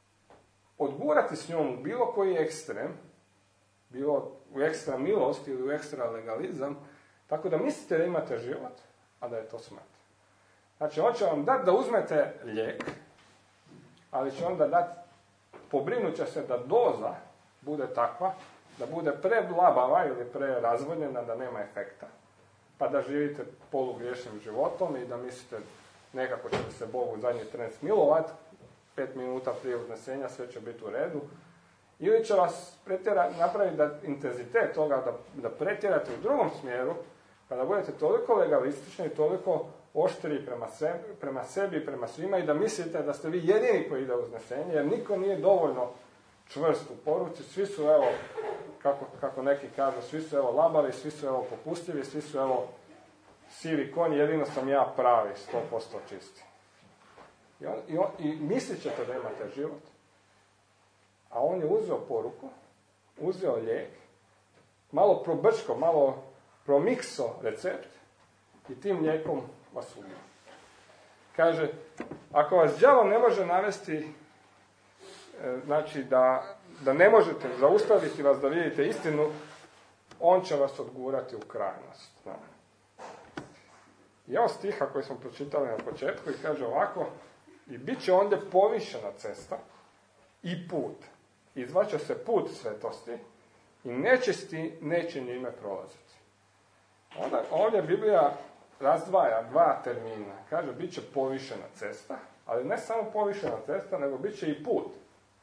odgurati s njom u bilo koji ekstrem, bilo u ekstra milost ili u ekstra legalizam, tako da mislite da imate život, a da je to smrt. Znači, on će vam dati da uzmete lijek, ali će onda dati, pobrinut će se da doza bude takva, da bude preblabava ili prerazvodnjena, da nema efekta. Pa da živite polugriješnim životom i da mislite nekako će se Bogu zadnji tren smilovat, pet minuta prije uznesenja sve će biti u redu. Ili će vas pretjera, napraviti da intenzitet toga, da, da pretjerate u drugom smjeru, pa da budete toliko legalistični i toliko oštri prema sebi, prema sebi i prema svima i da mislite da ste vi jedini koji ide u uznesenje, jer niko nije dovoljno čvrst u poruci, svi su evo, kako, kako neki kažu, svi su evo labavi, svi su evo popustljivi, svi su evo sivi konji, jedino sam ja pravi, sto posto čisti. I, on, i, on, i mislit ćete da imate život, a on je uzeo poruku, uzeo lijek, malo probrčko, malo promikso recept i tim lijekom vas ubio. Kaže, ako vas đavo ne može navesti, znači da, da ne možete zaustaviti vas da vidite istinu, on će vas odgurati u krajnost. Da. I evo stiha koji smo pročitali na početku i kaže ovako, i bit će ondje povišena cesta i put. Izvaća se put svetosti i nečisti neće njime prolaziti. Onda ovdje Biblija razdvaja dva termina. Kaže, bit će povišena cesta, ali ne samo povišena cesta, nego bit će i put.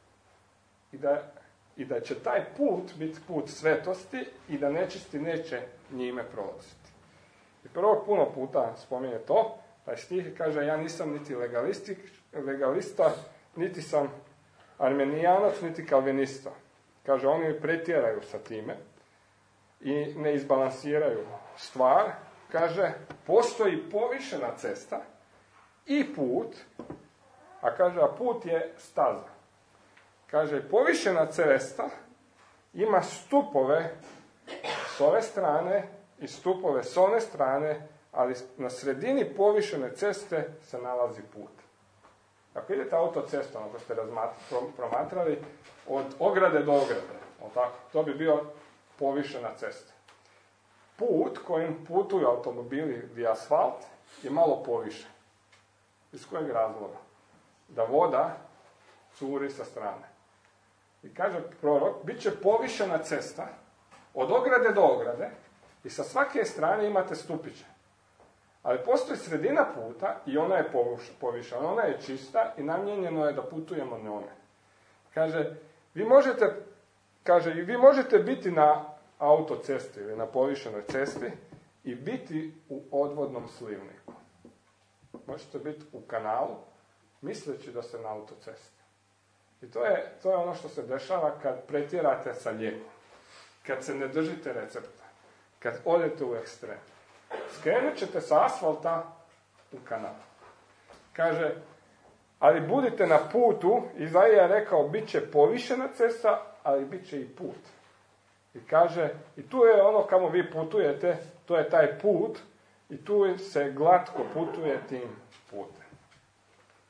I da, i da će taj put biti put svetosti i da nečisti neće njime prolaziti. I prvo puno puta spominje to, taj stih kaže, ja nisam niti legalista, niti sam armenijanac, niti kalvinista. Kaže, oni pretjeraju sa time i ne izbalansiraju stvar. Kaže, postoji povišena cesta i put, a kaže, a put je staza. Kaže, povišena cesta ima stupove s ove strane i stupove s one strane, ali na sredini povišene ceste se nalazi put. Ako idete autocestom, ako ste promatrali, od ograde do ograde, tako, to bi bio povišena cesta. Put kojim putuju automobili i asfalt je malo povišen. Iz kojeg razloga? Da voda curi sa strane. I kaže prorok, bit će povišena cesta od ograde do ograde i sa svake strane imate stupiće. Ali postoji sredina puta i ona je povišena, ona je čista i namijenjeno je da putujemo njome. Kaže, vi možete, kaže, vi možete biti na autocesti ili na povišenoj cesti i biti u odvodnom slivniku. Možete biti u kanalu, misleći da ste na autocesti. I to je, to je ono što se dešava kad pretjerate sa lijekom. Kad se ne držite recepta. Kad odete u ekstrem. Skrenut ćete sa asfalta u kanal. Kaže, ali budite na putu, Izaija je rekao, bit će povišena cesta, ali bit će i put. I kaže, i tu je ono kamo vi putujete, to je taj put, i tu se glatko putuje tim putem.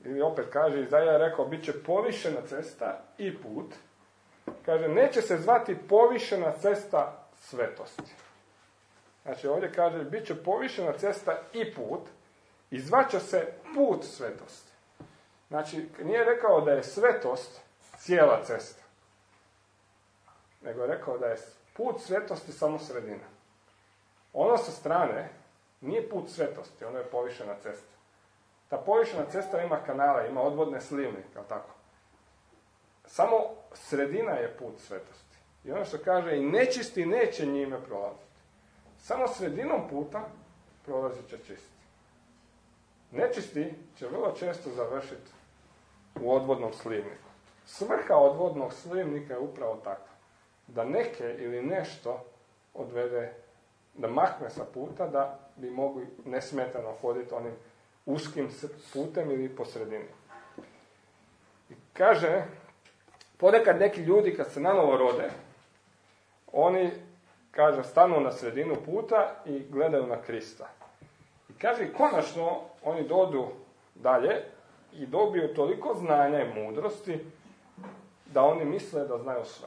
ili opet kaže, Izaija je rekao, bit će povišena cesta i put. Kaže, neće se zvati povišena cesta svetosti. Znači, ovdje kaže, bit će povišena cesta i put, i zvaće se put svetosti. Znači, nije rekao da je svetost cijela cesta, nego je rekao da je put svetosti samo sredina. Ono sa strane nije put svetosti, ono je povišena cesta. Ta povišena cesta ima kanale, ima odvodne slivne, kao tako. Samo sredina je put svetosti. I ono što kaže, i nečisti neće njime prolaziti. Samo sredinom puta prolazit će čisti. Nečisti će vrlo često završiti u odvodnom slivniku. Svrha odvodnog slivnika je upravo takva. Da neke ili nešto odvede, da makne sa puta, da bi mogli nesmetano hoditi onim uskim putem ili po sredini. I kaže, ponekad neki ljudi kad se nanovo rode, oni, kaže, stanu na sredinu puta i gledaju na Krista. I kaže, konačno oni dodu dalje i dobiju toliko znanja i mudrosti da oni misle da znaju sve.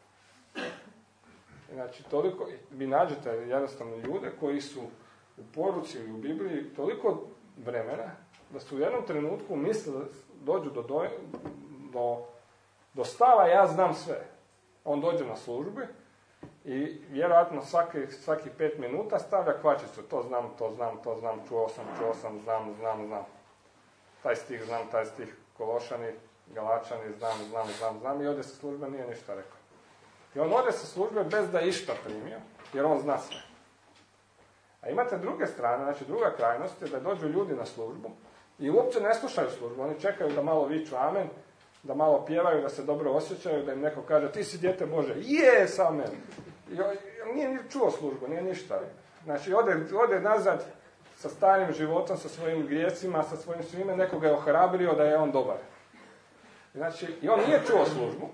Znači, toliko, vi nađete jednostavno ljude koji su u poruci ili u Bibliji toliko vremena da su u jednom trenutku misle da dođu do, do, do, do stava ja znam sve. On dođe na službi i vjerojatno svaki, svaki pet minuta stavlja kvačicu. To znam, to znam, to znam, čuo sam, čuo sam, znam, znam, znam. Taj stih znam, taj stih, Kološani, Galačani, znam, znam, znam, znam. I ode sa službe, nije ništa rekao. I on ode sa službe bez da je išta primio, jer on zna sve. A imate druge strane, znači druga krajnost je da dođu ljudi na službu i uopće ne slušaju službu. Oni čekaju da malo viču amen, da malo pjevaju, da se dobro osjećaju, da im neko kaže ti si dijete Bože, je sam amen. I nije ni čuo službu, nije ništa. Znači ode, ode nazad sa starim životom, sa svojim grijecima, sa svojim svime, nekoga je ohrabrio da je on dobar. Znači, i on nije čuo službu,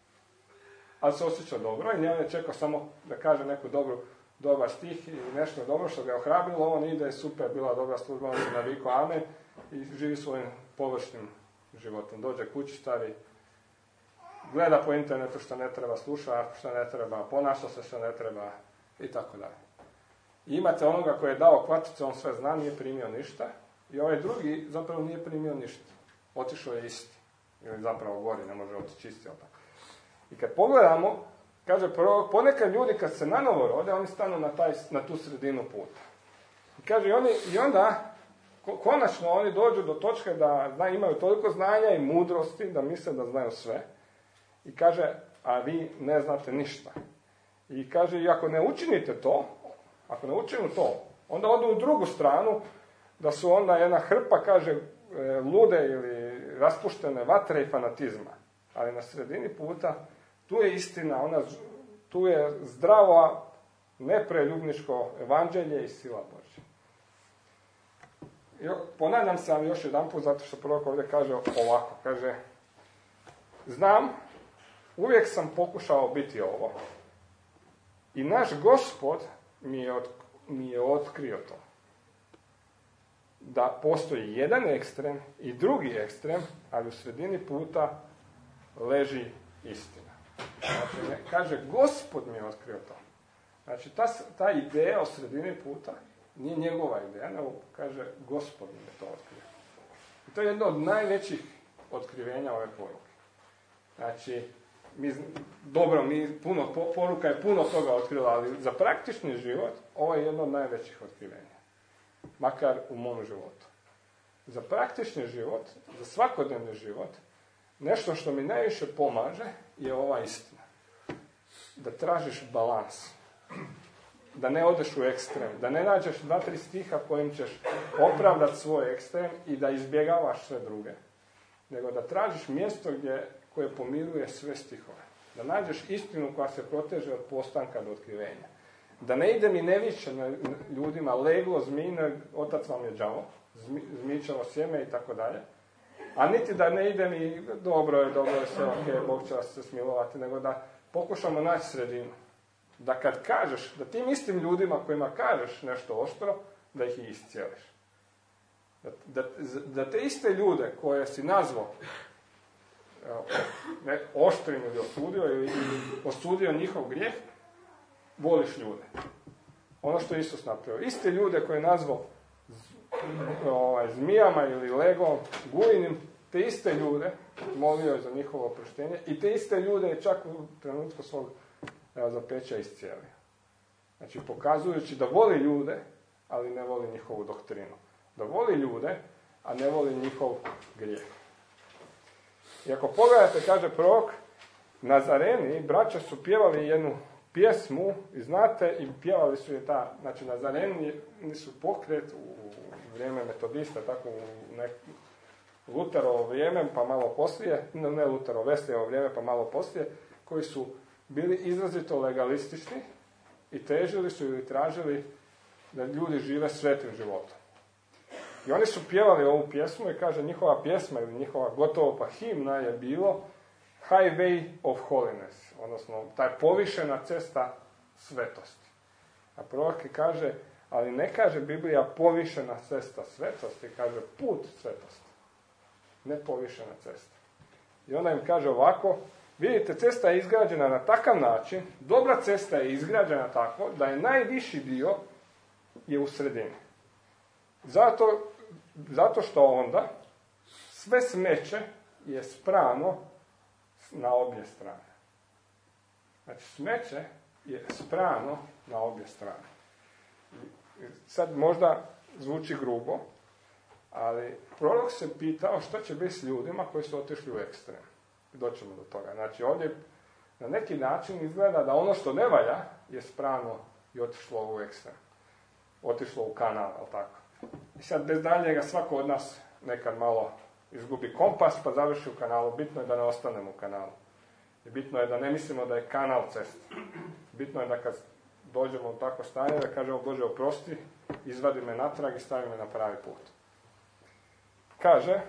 ali se osjeća dobro i njemu je čekao samo da kaže neku dobru, dobar stih i nešto dobro što ga je ohrabrilo, on ide, super, bila dobra služba, on se navikao amen i živi svojim površnim životom. Dođe kući, stavi, gleda po internetu što ne treba, sluša što ne treba, ponaša se što ne treba i tako dalje. I imate onoga koji je dao kvačice, on sve zna, nije primio ništa, i ovaj drugi zapravo nije primio ništa. Otišao je isti. Ili zapravo gori, ne može otići isti. I kad pogledamo, kaže, ponekad ljudi kad se nanovo rode, oni stanu na, taj, na tu sredinu puta. I kaže, i, oni, i onda, konačno oni dođu do točke da zna, imaju toliko znanja i mudrosti, da misle da znaju sve. I kaže, a vi ne znate ništa. I kaže, i ako ne učinite to, ako ne učinu to, onda odu u drugu stranu, da su onda jedna hrpa, kaže, lude ili raspuštene vatre i fanatizma. Ali na sredini puta, tu je istina, ona, tu je zdravo, nepreljubničko evanđelje i sila Božja. I ponavljam se vam još jedan put, zato što prorok ovdje kaže ovako, kaže, znam, uvijek sam pokušao biti ovo i naš Gospod mi je, od, mi je otkrio to. Da postoji jedan ekstrem i drugi ekstrem, ali u sredini puta leži istina. Znači, ne, kaže, Gospod mi je otkrio to. Znači, ta, ta ideja o sredini puta nije njegova ideja, nego kaže, Gospod mi je to otkrio. I to je jedno od najvećih otkrivenja ove poruke. Znači, mi, dobro, mi puno, poruka je puno toga otkrila, ali za praktični život ovo je jedno od najvećih otkrivenja. Makar u mom životu. Za praktični život, za svakodnevni život, nešto što mi najviše pomaže je ova istina. Da tražiš balans. Da ne odeš u ekstrem. Da ne nađeš dva, tri stiha kojim ćeš opravdati svoj ekstrem i da izbjegavaš sve druge. Nego da tražiš mjesto gdje, koje pomiruje sve stihove. Da nađeš istinu koja se proteže od postanka do otkrivenja. Da ne ide mi ne više na ljudima leglo zmijine, otac vam je đavo, zmičevo sjeme i tako dalje. A niti da ne ide mi dobro je, dobro je sve, ok, Bog će vas se smilovati, nego da pokušamo naći sredinu. Da kad kažeš, da tim istim ljudima kojima kažeš nešto oštro, da ih i iscijeliš. Da, da, da te iste ljude koje si nazvao ne, oštrim ili osudio ili osudio njihov grijeh, voliš ljude. Ono što je Isus napravio. Iste ljude koje je nazvao ovaj, zmijama ili legom, gujinim, te iste ljude molio je za njihovo oproštenje i te iste ljude je čak u trenutku svog zapeća iscijelio. Znači, pokazujući da voli ljude, ali ne voli njihovu doktrinu. Da voli ljude, a ne voli njihov grijeh. I ako pogledate, kaže prorok, Nazareni, braća su pjevali jednu pjesmu, i znate, i pjevali su je ta, znači Nazareni su pokret u vrijeme metodista, tako u nek, Luterovo vrijeme, pa malo poslije, ne, ne Luterovo, Veslijevo vrijeme, pa malo poslije, koji su bili izrazito legalistični i težili su ili tražili da ljudi žive svetim životom. I oni su pjevali ovu pjesmu i kaže njihova pjesma ili njihova gotovo pa himna je bilo Highway of Holiness, odnosno taj povišena cesta svetosti. A prorok kaže, ali ne kaže Biblija povišena cesta svetosti, kaže put svetosti, ne povišena cesta. I onda im kaže ovako, vidite, cesta je izgrađena na takav način, dobra cesta je izgrađena tako da je najviši dio je u sredini. Zato, zato što onda sve smeće je sprano na obje strane. Znači, smeće je sprano na obje strane. Sad možda zvuči grubo, ali prorok se pitao što će biti s ljudima koji su otišli u ekstrem. Doćemo do toga. Znači, ovdje na neki način izgleda da ono što ne valja je sprano i otišlo u ekstrem. Otišlo u kanal, ali tako. I sad bez daljnjega svako od nas nekad malo izgubi kompas pa završi u kanalu. Bitno je da ne ostanemo u kanalu. I bitno je da ne mislimo da je kanal cesta. Bitno je da kad dođemo u takvo stanje da kažemo Bože oprosti, izvadi me natrag i stavi me na pravi put. Kaže,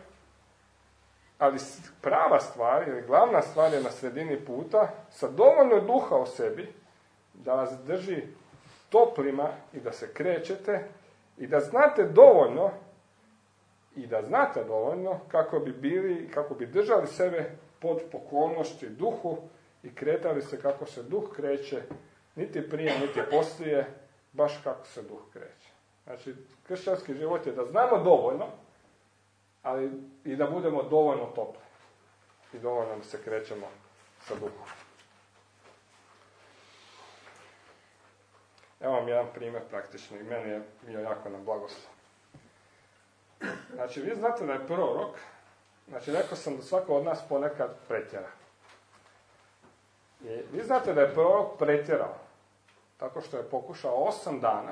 ali prava stvar ili glavna stvar je na sredini puta sa dovoljno duha u sebi da vas drži toplima i da se krećete i da znate dovoljno i da znate dovoljno kako bi bili, kako bi držali sebe pod pokornosti duhu i kretali se kako se duh kreće, niti prije, niti poslije, baš kako se duh kreće. Znači, kršćanski život je da znamo dovoljno, ali i da budemo dovoljno topli i dovoljno da se krećemo sa duhom. Evo vam jedan primjer praktično i meni je bio jako na blagoslov. Znači, vi znate da je prorok, znači rekao sam da svako od nas ponekad pretjera. I vi znate da je prorok pretjerao tako što je pokušao osam dana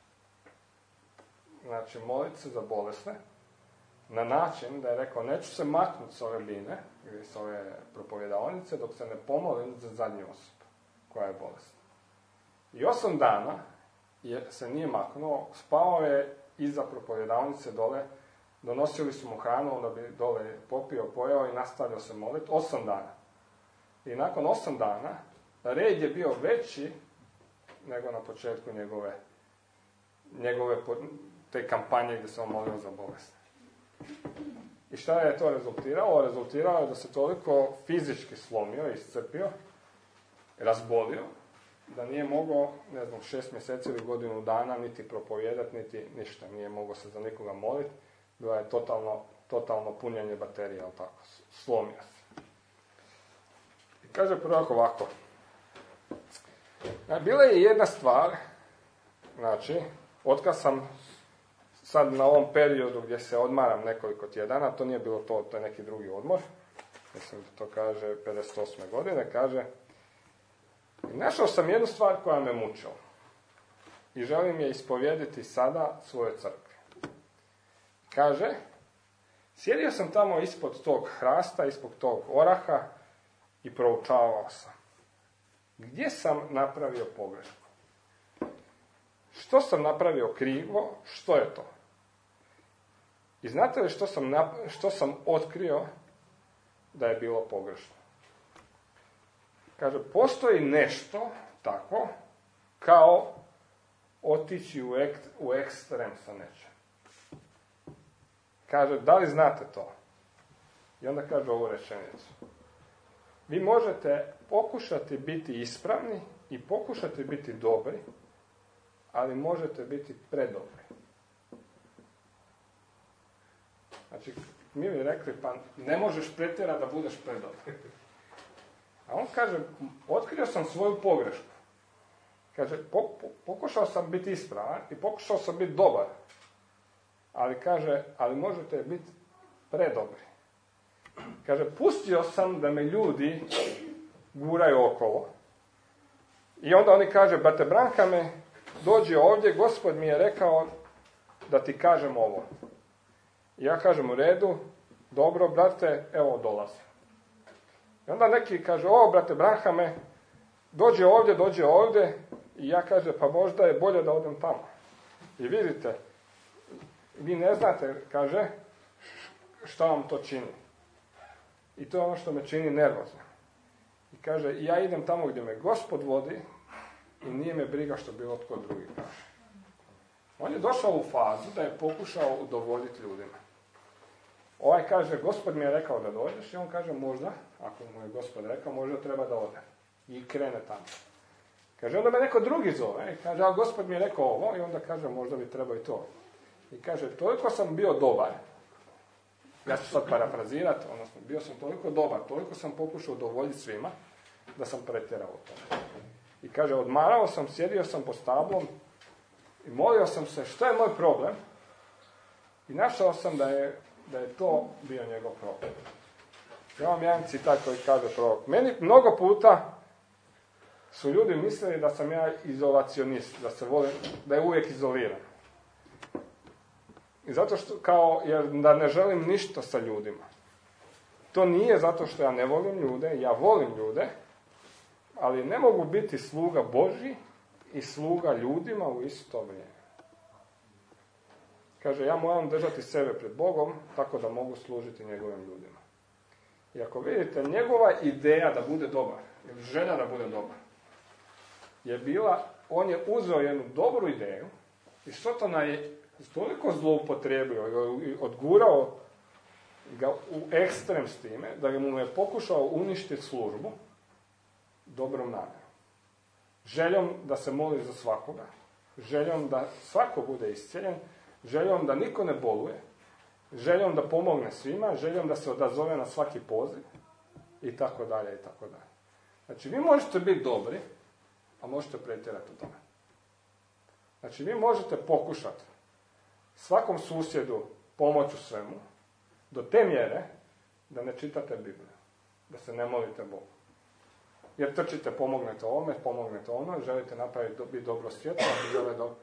znači moliti se za bolesne na način da je rekao neću se maknuti s ove bine ili s ove propovjedaonice dok se ne pomolim za zadnju osobu koja je bolesna. I osam dana je, se nije maknuo, spao je iza propovjedaonice dole, donosili su mu hranu, onda bi dole popio, pojeo i nastavio se moliti, osam dana. I nakon osam dana, red je bio veći nego na početku njegove, njegove te kampanje gdje se on molio za bolest. I šta je to rezultiralo? Rezultiralo je da se toliko fizički slomio, iscrpio, razbolio, da nije mogao, ne znam, šest mjeseci ili godinu dana niti propovijedati, niti ništa. Nije mogao se za nikoga moliti. Bilo je totalno, totalno punjenje baterije, ali tako, slomio se. I kaže prorok ovako. Bila je jedna stvar, znači, otkad sam sad na ovom periodu gdje se odmaram nekoliko tjedana, to nije bilo to, to je neki drugi odmor, mislim da to kaže pedeset osme godine, kaže, našao sam jednu stvar koja me mučila i želim je ispovjediti sada svojoj crkvi. Kaže, sjedio sam tamo ispod tog hrasta, ispod tog oraha i proučavao sam. Gdje sam napravio pogrešku? Što sam napravio krivo? Što je to? I znate li što sam, nap- što sam otkrio da je bilo pogrešno? Kaže, postoji nešto tako kao otići u, ek- u ekstrem sa nečem. kaže, da li znate to? I onda kaže ovu rečenicu. Vi možete pokušati biti ispravni i pokušati biti dobri, ali možete biti predobri. Znači, mi bi rekli, pa ne možeš pretjerati da budeš predobar. A on kaže, otkrio sam svoju pogrešku. Kaže, pokušao sam biti ispravan i pokušao sam biti dobar. Ali kaže, ali možete biti predobri. Kaže, pustio sam da me ljudi guraju okolo. I onda oni kaže, brate Branka me, dođi ovdje, Gospod mi je rekao da ti kažem ovo. I ja kažem, u redu, dobro, brate, evo dolazi. I onda neki kaže, o, brate Branhame, dođi ovdje, dođi ovdje. I ja kažem, pa možda je bolje da odem tamo. I vidite, vi ne znate, kaže, šta vam to čini. I to je ono što me čini nervozno. I kaže, ja idem tamo gdje me Gospod vodi i nije me briga što bilo tko drugi kaže. On je došao u fazu da je pokušao udovoljiti ljudima. Ovaj kaže, Gospod mi je rekao da dođeš i on kaže, možda, ako mu je Gospod rekao, možda treba da ode. I krene tamo. Kaže, onda me neko drugi zove i kaže, ali Gospod mi je rekao ovo i onda kaže, možda bi trebao i to. I kaže, toliko sam bio dobar, ja ću sad parafrazirati, odnosno, bio sam toliko dobar, toliko sam pokušao udovoljiti svima, da sam pretjerao u tome. I kaže, odmarao sam, sjedio sam pod stablom i molio sam se, što je moj problem? I našao sam da je, da je to bio njegov problem. Ja vam jedan citat koji kaže prorok. Meni mnogo puta su ljudi mislili da sam ja izolacionist, da se volim, da je uvijek izoliran. I zato što, kao, jer da ne želim ništa sa ljudima. To nije zato što ja ne volim ljude, ja volim ljude, ali ne mogu biti sluga Božji i sluga ljudima u isto vrijeme. Kaže, ja moram držati sebe pred Bogom, tako da mogu služiti njegovim ljudima. I ako vidite, njegova ideja da bude dobar, ili želja da bude dobar, je bila, on je uzeo jednu dobru ideju i Sotona je toliko zloupotrijebio i odgurao ga u ekstrem s time, da mu je pokušao uništiti službu dobrom namjerom. Željom da se moli za svakoga, željom da svako bude iscijeljen, željom da niko ne boluje, željom da pomogne svima, željom da se odazove na svaki poziv i tako dalje i tako dalje. Znači, vi možete biti dobri, a možete pretjerati u tome. Znači, vi možete pokušati svakom susjedu pomoć u svemu, do te mjere da ne čitate Bibliju, da se ne molite Bogu. Jer trčite, pomognete ovome, pomognete ono, želite napraviti, biti dobro svjetlo, a žele dobro.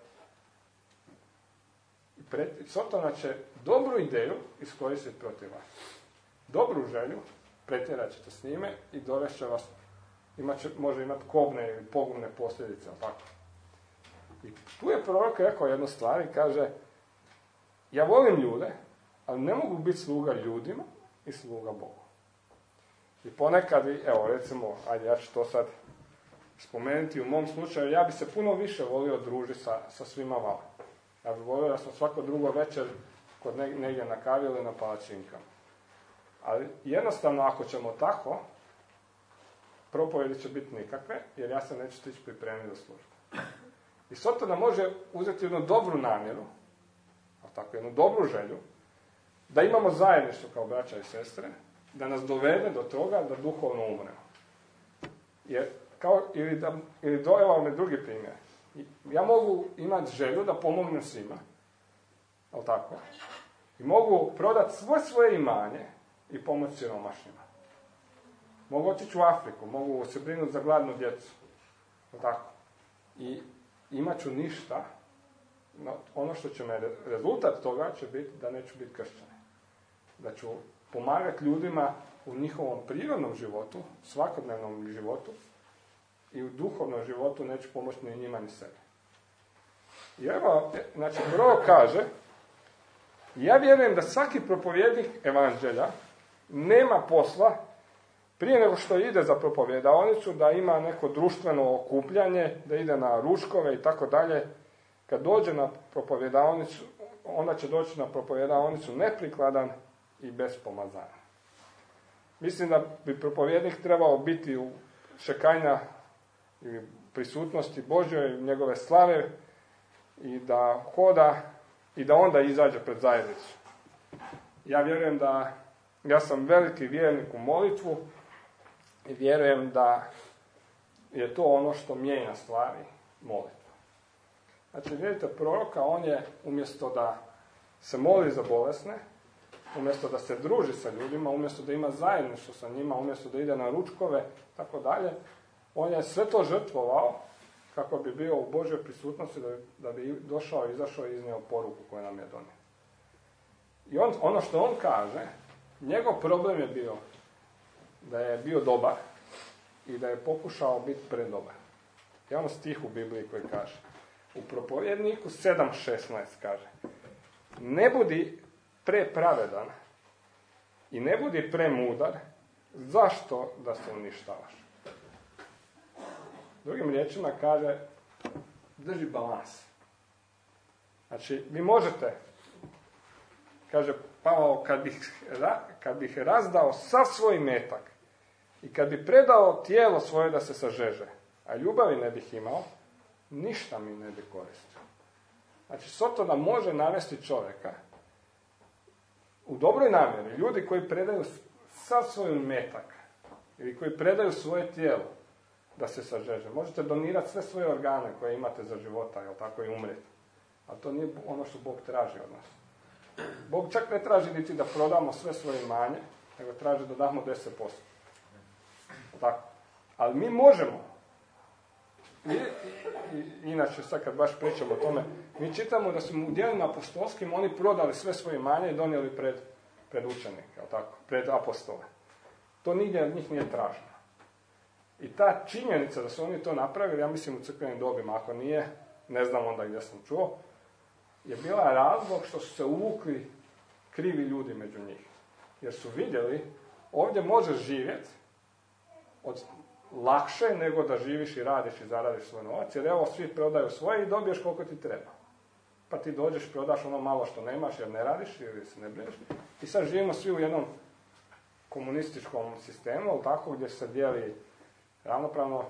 I Sotona će dobru ideju iskoristiti protiv vas. Dobru želju pretjerat ćete s njime i dovešće vas, imat će, može imati kobne ili pogubne posljedice. Tako. I tu je prorok rekao jednu stvar i kaže, ja volim ljude, ali ne mogu biti sluga ljudima i sluga Bogu. I ponekad, evo recimo, ajde ja ću to sad spomenuti u mom slučaju, ja bi se puno više volio družiti sa, sa svima vama. Ja bih volio da smo svako drugo večer kod negdje na kavi ili na palačinkama. Ali jednostavno ako ćemo tako, propovjedi će biti nikakve, jer ja se neću stići pripremiti za službu. I Sotona može uzeti jednu dobru namjeru, tako jednu dobru želju, da imamo zajedništvo kao braća i sestre, da nas dovede do toga da duhovno umremo. Jer, kao, ili, da, ili do, evo me drugi primjer. Ja mogu imati želju da pomognem svima, ali tako, i mogu prodati svoje svoje imanje i pomoći siromašnjima. Mogu otići u Afriku, mogu se brinuti za gladnu djecu, ali tako. I imat ću ništa, no, ono što će me, rezultat toga će biti da neću biti kršćanin. Da ću pomagati ljudima u njihovom prirodnom životu, svakodnevnom životu, i u duhovnom životu neću pomoći ni njima ni sebi. I evo, znači, prvo kaže, ja vjerujem da svaki propovjednik evanđelja nema posla prije nego što ide za propovjedaonicu, da ima neko društveno okupljanje, da ide na ručkove i tako dalje. Kad dođe na propovjedaonicu, onda će doći na propovedanicu neprikladan i bez pomazanja. Mislim da bi propovjednik trebao biti u šekajna i prisutnosti Božjoj, njegove slave, i da hoda i da onda izađe pred zajednicu. Ja vjerujem da, ja sam veliki vjernik u molitvu i vjerujem da je to ono što mijenja stvari, molitva. Znači, vidite, proroka, on je umjesto da se moli za bolesne, umjesto da se druži sa ljudima, umjesto da ima zajedništvo sa njima, umjesto da ide na ručkove, tako dalje, on je sve to žrtvovao kako bi bio u Božjoj prisutnosti, da, da bi došao i izašao i iznio poruku koju nam je donio. I on, ono što on kaže, njegov problem je bio da je bio dobar i da je pokušao biti predobar. I ono stih u Bibliji koji kaže, u propovjedniku sedam šesnaest kaže, ne budi prepravedan i ne budi premudar, zašto da se uništavaš? Drugim riječima kaže, drži balans. Znači, vi možete, kaže Pavao, kad bih, kad bih razdao sav svoj metak i kad bi predao tijelo svoje da se sažeže, a ljubavi ne bih imao, ništa mi ne bi koristio. Znači, Sotona može navesti čovjeka u dobroj namjeri, ljudi koji predaju sav svoj metak ili koji predaju svoje tijelo da se sažeže. Možete donirati sve svoje organe koje imate za života, jel tako, i umreti. Ali to nije ono što Bog traži od nas. Bog čak ne traži niti da prodamo sve svoje imanje, nego traži da damo deset posto. Tako. Ali mi možemo. I, i, i, inače, sad kad baš pričamo o tome, mi čitamo da su u djelima apostolskim oni prodali sve svoje imanje i donijeli pred, pred učenike, jel tako, pred apostole. To nigdje od njih nije traženo. I ta činjenica da su oni to napravili, ja mislim u crkvenim dobima, ako nije, ne znam onda gdje sam čuo, je bila razlog što su se uvukli krivi ljudi među njih. Jer su vidjeli, ovdje možeš živjeti od lakše nego da živiš i radiš i zaradiš svoj novac, jer evo svi prodaju svoje i dobiješ koliko ti treba. Pa ti dođeš, prodaš ono malo što nemaš jer ne radiš ili se ne brineš. I sad živimo svi u jednom komunističkom sistemu, ali tako, gdje se dijeli ravnopravno.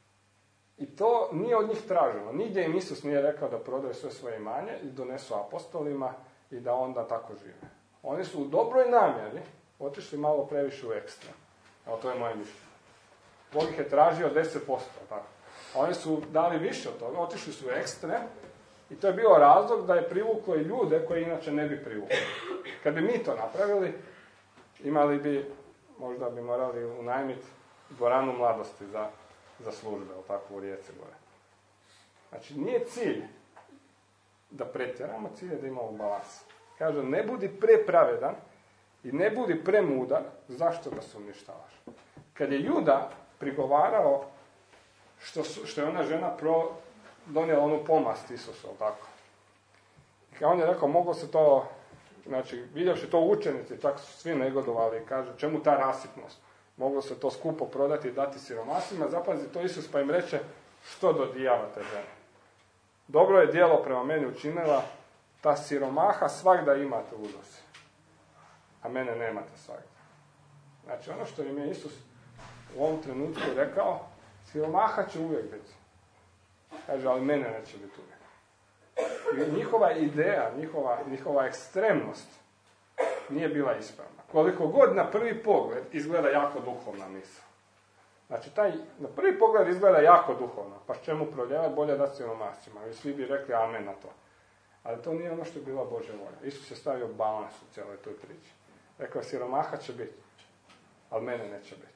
I to nije od njih traženo. Nigdje im Isus nije rekao da prodaju sve svoje imanje i donesu apostolima i da onda tako žive. Oni su u dobroj namjeri otišli malo previše u ekstrem. Evo, to je moje mišljenje. Bog ih je tražio deset posto, tako. A oni su dali više od toga, otišli su u ekstrem i to je bio razlog da je privuklo i ljude koji inače ne bi privukli. Kad bi mi to napravili, imali bi, možda bi morali unajmiti dvoranu mladosti za, za službe, ali tako, u Rijeci gore. Znači, nije cilj da pretjeramo, cilj je da imamo balans. Kaže, ne budi prepravedan i ne budi premudar, zašto da se uništavaš? Kad je Juda prigovarao što, su, što je ona žena pro, donijela onu pomast Isusu, ali tako. I kad on je rekao, moglo se to, znači, vidjevši to učenici, čak su svi negodovali i kaže, čemu ta rasipnost? Moglo se to skupo prodati i dati siromasima, zapazi to Isus pa im reče, što dodijavate žene? Dobro je djelo prema meni učinila, ta siromaha svagda imate uznosi, a mene nemate svagda. Znači, ono što im je Isus u ovom trenutku rekao, siromaha će uvijek biti. Kaže, ali mene neće biti uvijek. I njihova ideja, njihova, njihova ekstremnost nije bila ispravna. Koliko god na prvi pogled izgleda jako duhovna misao. Znači, taj na prvi pogled izgleda jako duhovna, pa s čemu proljevati, bolje da siromasima. I svi bi rekli amen na to. Ali to nije ono što je bila Božja volja. Isus je stavio balans u cijeloj toj priči. Rekao, siromaha će biti, ali mene neće biti.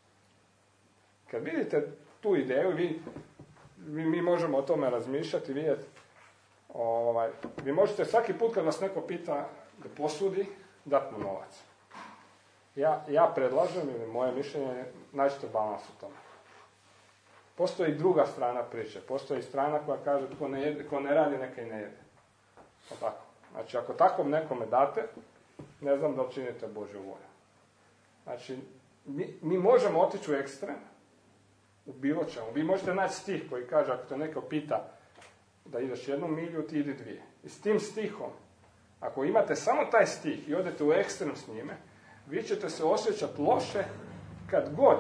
Kad vidite tu ideju, vi, vi, mi možemo o tome razmišljati, vidjeti, ovaj, vi možete svaki put kad vas neko pita da posudi, dati mu novac. Ja, ja predlažem, ili moje mišljenje, nađite balans u tome. Postoji druga strana priče. Postoji strana koja kaže, ko ne, jede, ko ne radi, neka i ne jede. O tako. Znači, ako takvom nekome date, ne znam da učinite Božju volju. Znači, mi, mi možemo otići u ekstrem, u bilo čemu. Vi možete naći stih koji kaže, ako te neko pita da ideš jednu milju, ti idi dvije. I s tim stihom Ako imate samo taj stih i odete u ekstrem s njime, vi ćete se osjećati loše kad god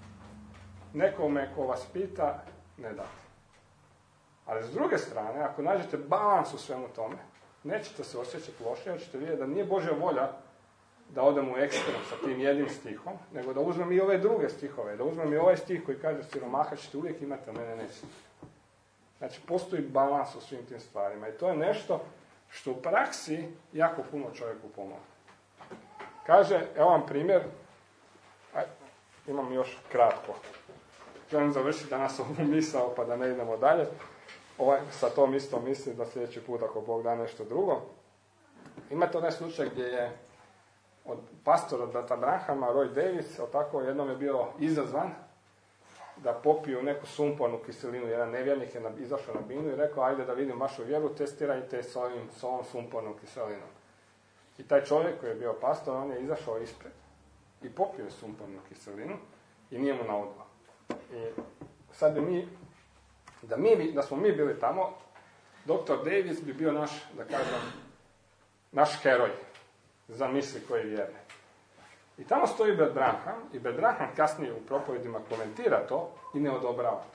nekome ko vas pita ne date. Ali s druge strane, ako nađete balans u svemu tome, nećete se osjećati loše, jer ćete vidjeti da nije Božja volja da odemo u ekstrem sa tim jednim stihom, nego da uzmem i ove druge stihove, da uzmem i ovaj stih koji kaže siromaha ćete uvijek imati, a mene nećete. Znači, postoji balans u svim tim stvarima i to je nešto što u praksi jako puno čovjeku pomogne. Kaže, evo vam primjer, aj, imam još kratko. Želim završiti danas ovu misao pa da ne idemo dalje. Ovaj, sa tom istom mislim da sljedeći put ako Bog da nešto drugo. Imate onaj slučaj gdje je od pastora brata Branhama, Roy Davis, tako jednom je bio izazvan da popiju neku sumpornu kiselinu. Jedan nevjernik je izašao na binu i rekao, ajde da vidim vašu vjeru, testirajte s, ovim, s ovom sumpornom kiselinom. I taj čovjek koji je bio pastor, on je izašao ispred i popio je sumpornu kiselinu i nije mu naudilo. I sad bi mi, da, mi, da smo mi bili tamo, doktor Davis bi bio naš, da kažem, naš heroj za misli koji vjerne. I tamo stoji brat Branham i brat Branham kasnije u propovedima komentira to i ne odobrava to.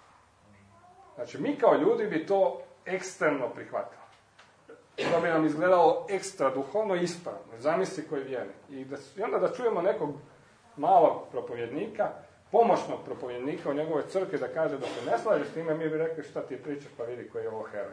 Znači, mi kao ljudi bi to ekstremno prihvatili. To bi nam izgledalo ekstra duhovno i ispravno. Zamisli koji vjerne. I, da, I onda da čujemo nekog malog propovjednika, pomoćnog propovjednika u njegovoj crkvi da kaže da se ne slaže s time, mi bi rekli šta ti pričaš pa vidi koji je ovo heroj.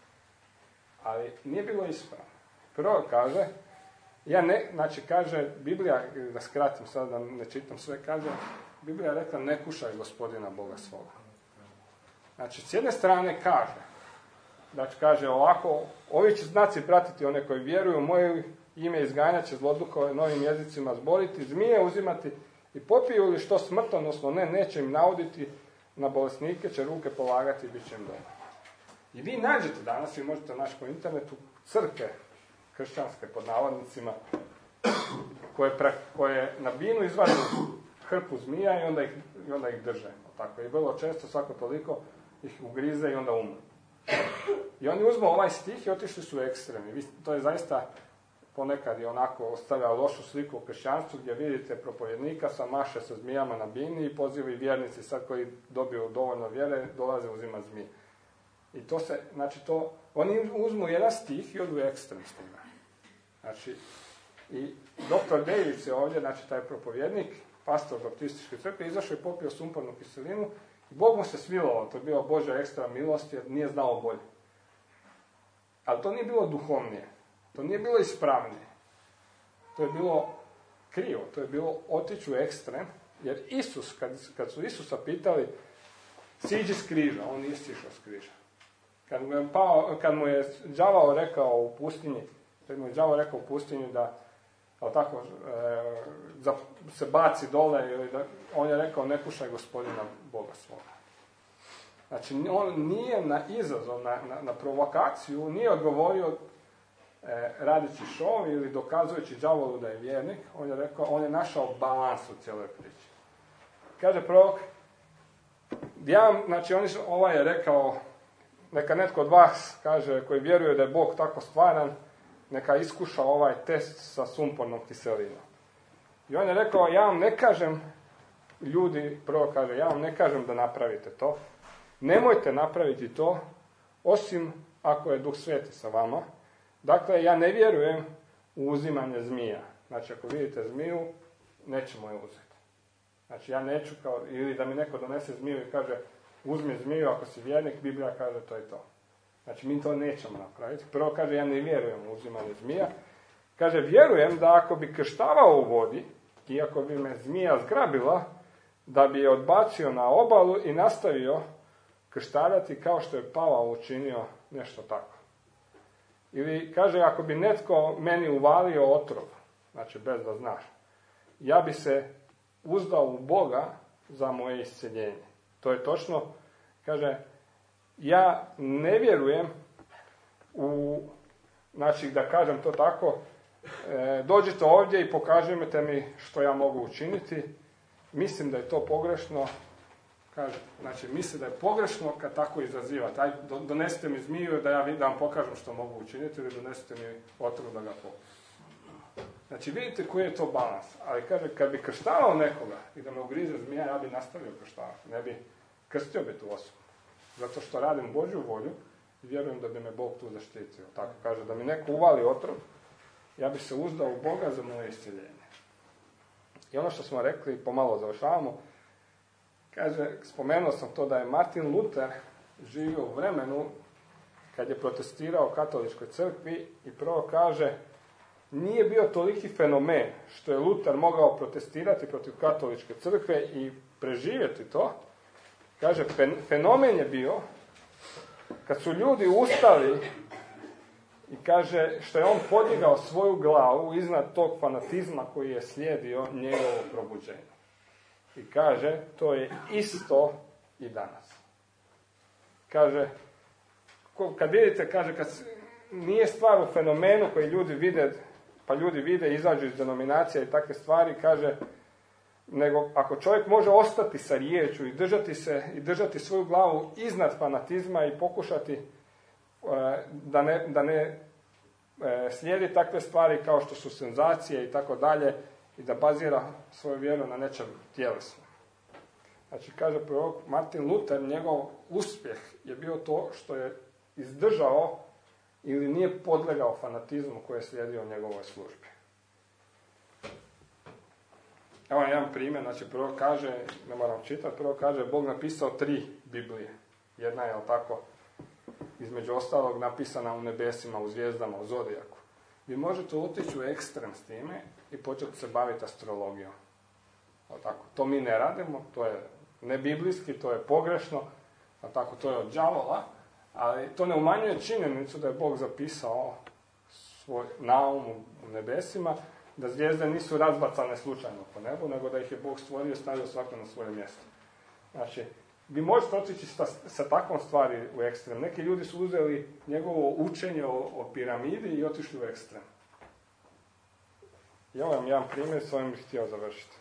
Ali nije bilo ispravno. Prvo kaže, ja ne, znači kaže, Biblija, da skratim sad, da ne čitam sve, kaže, Biblija je rekla ne kušaj gospodina Boga svoga. Znači, s jedne strane kaže, znači kaže ovako, ovi će znaci pratiti one koji vjeruju, moje ime izganjat će zloduhove novim jezicima zboriti, zmije uzimati i popiju li što smrtonosno, ne, neće im nauditi, na bolesnike će ruke polagati i bit će im dobro. I vi nađete danas, vi možete naći po internetu, crkve kršćanske pod navodnicima, koje, pre, koje na binu izvade hrpu zmija i onda ih, i onda ih drže. Tako. I vrlo često, svako toliko, ih ugrize i onda umru. I oni uzmu ovaj stih i otišli su u ekstremi. To je zaista ponekad i onako ostavlja lošu sliku u kršćanstvu gdje vidite propovjednika sa maše sa zmijama na bini i pozivi vjernici sad koji dobiju dovoljno vjere dolaze uzima zmije. I to se, znači to, oni uzmu jedan stih i odu u ekstrem s njima. Znači, i doktor Davis je ovdje, znači taj propovjednik, pastor baptističke crkve, izašao i popio sumpornu kiselinu i Bog mu se smilovao, to je bila Božja ekstra milost jer nije znao bolje. Ali to nije bilo duhovnije, to nije bilo ispravnije, to je bilo krivo, to je bilo otići u ekstrem, jer Isus, kad, kad su Isusa pitali siđi s križa, on nije sišao s križa. Kad mu je, pao, kad mu je đavao rekao u pustinji, kad mu je đavao rekao u pustinji da, ali tako, e, da se baci dole, ili da, on je rekao ne kušaj gospodina Boga svoga. Znači, on nije na izazov, na, na, na provokaciju, nije odgovorio e, radeći šov ili dokazujući đavolu da je vjernik, on je rekao, on je našao balans u cijeloj priči. Kaže prorok, ja, znači, on, ovaj je rekao, neka netko od vas, kaže, koji vjeruje da je Bog tako stvaran, neka iskuša ovaj test sa sumpornom kiselinom. I on je rekao, ja vam ne kažem, ljudi, prvo kaže, ja vam ne kažem da napravite to. Nemojte napraviti to, osim ako je Duh Sveti sa vama. Dakle, ja ne vjerujem u uzimanje zmija. Znači, ako vidite zmiju, nećemo je uzeti. Znači, ja neću, kao, ili da mi neko donese zmiju i kaže, uzmi zmiju, ako si vjernik, Biblija kaže to je to. Znači, mi to nećemo napraviti. Prvo kaže, ja ne vjerujem u uzimanje zmija. Kaže, vjerujem da ako bi krštavao u vodi, i ako bi me zmija zgrabila, da bi je odbacio na obalu i nastavio krštavati kao što je Pavao učinio nešto tako. Ili kaže, ako bi netko meni uvalio otrov, znači bez da znaš, ja bi se uzdao u Boga za moje isceljenje. To je točno, kaže, ja ne vjerujem u, znači da kažem to tako, e, dođite ovdje i pokažite mi što ja mogu učiniti. Mislim da je to pogrešno Kaže, znači, misli da je pogrešno kad tako izaziva. Taj, donesite mi zmiju da ja da vam pokažem što mogu učiniti ili donesite mi otrov da ga pokujem. Znači, vidite koji je to balans. Ali kaže, kad bi krštavao nekoga i da me ugrize zmija, ja bi nastavio krštavati. Ne bi krstio bi tu osobu. Zato što radim Božju volju i vjerujem da bi me Bog tu zaštitio. Tako kaže, da mi neko uvali otrov, ja bi se uzdao u Boga za moje iscjeljenje. I ono što smo rekli, pomalo završavamo, kaže, spomenuo sam to da je Martin Luther živio u vremenu kad je protestirao katoličkoj crkvi i prvo kaže, nije bio toliki fenomen što je Luther mogao protestirati protiv katoličke crkve i preživjeti to. Kaže, fenomen je bio kad su ljudi ustali i kaže, što je on podigao svoju glavu iznad tog fanatizma koji je slijedio njegovo probuđenje. I kaže, to je isto i danas. Kaže, kad vidite, kaže, kad nije stvar u fenomenu koji ljudi vide, pa ljudi vide, izađu iz denominacija i takve stvari, kaže, nego ako čovjek može ostati sa riječju i držati se, i držati svoju glavu iznad fanatizma i pokušati da ne, da ne slijedi takve stvari kao što su senzacije i tako dalje, i da bazira svoju vjeru na nečem tjelesnom. Znači, kaže prorok Martin Luther, njegov uspjeh je bio to što je izdržao ili nije podlegao fanatizmu koji je slijedio njegovoj službi. Evo jedan primjer, znači prvo kaže, ne moram čitati, prvo kaže, Bog napisao tri Biblije. Jedna je, ali tako, između ostalog napisana u nebesima, u zvijezdama, u zodijaku. Vi možete otići u ekstrem s time i početi se baviti astrologijom. Tako, to mi ne radimo, to je nebiblijski, to je pogrešno, tako, to je od đavola, ali to ne umanjuje činjenicu da je Bog zapisao svoj naum u nebesima, da zvijezde nisu razbacane slučajno po nebu, nego da ih je Bog stvorio i stavio svako na svoje mjesto. Znači, vi možete otići sa, sa takvom stvari u ekstrem. Neki ljudi su uzeli njegovo učenje o, o piramidi i otišli u ekstrem. I ovo vam jedan primjer, s ovim bih htio završiti.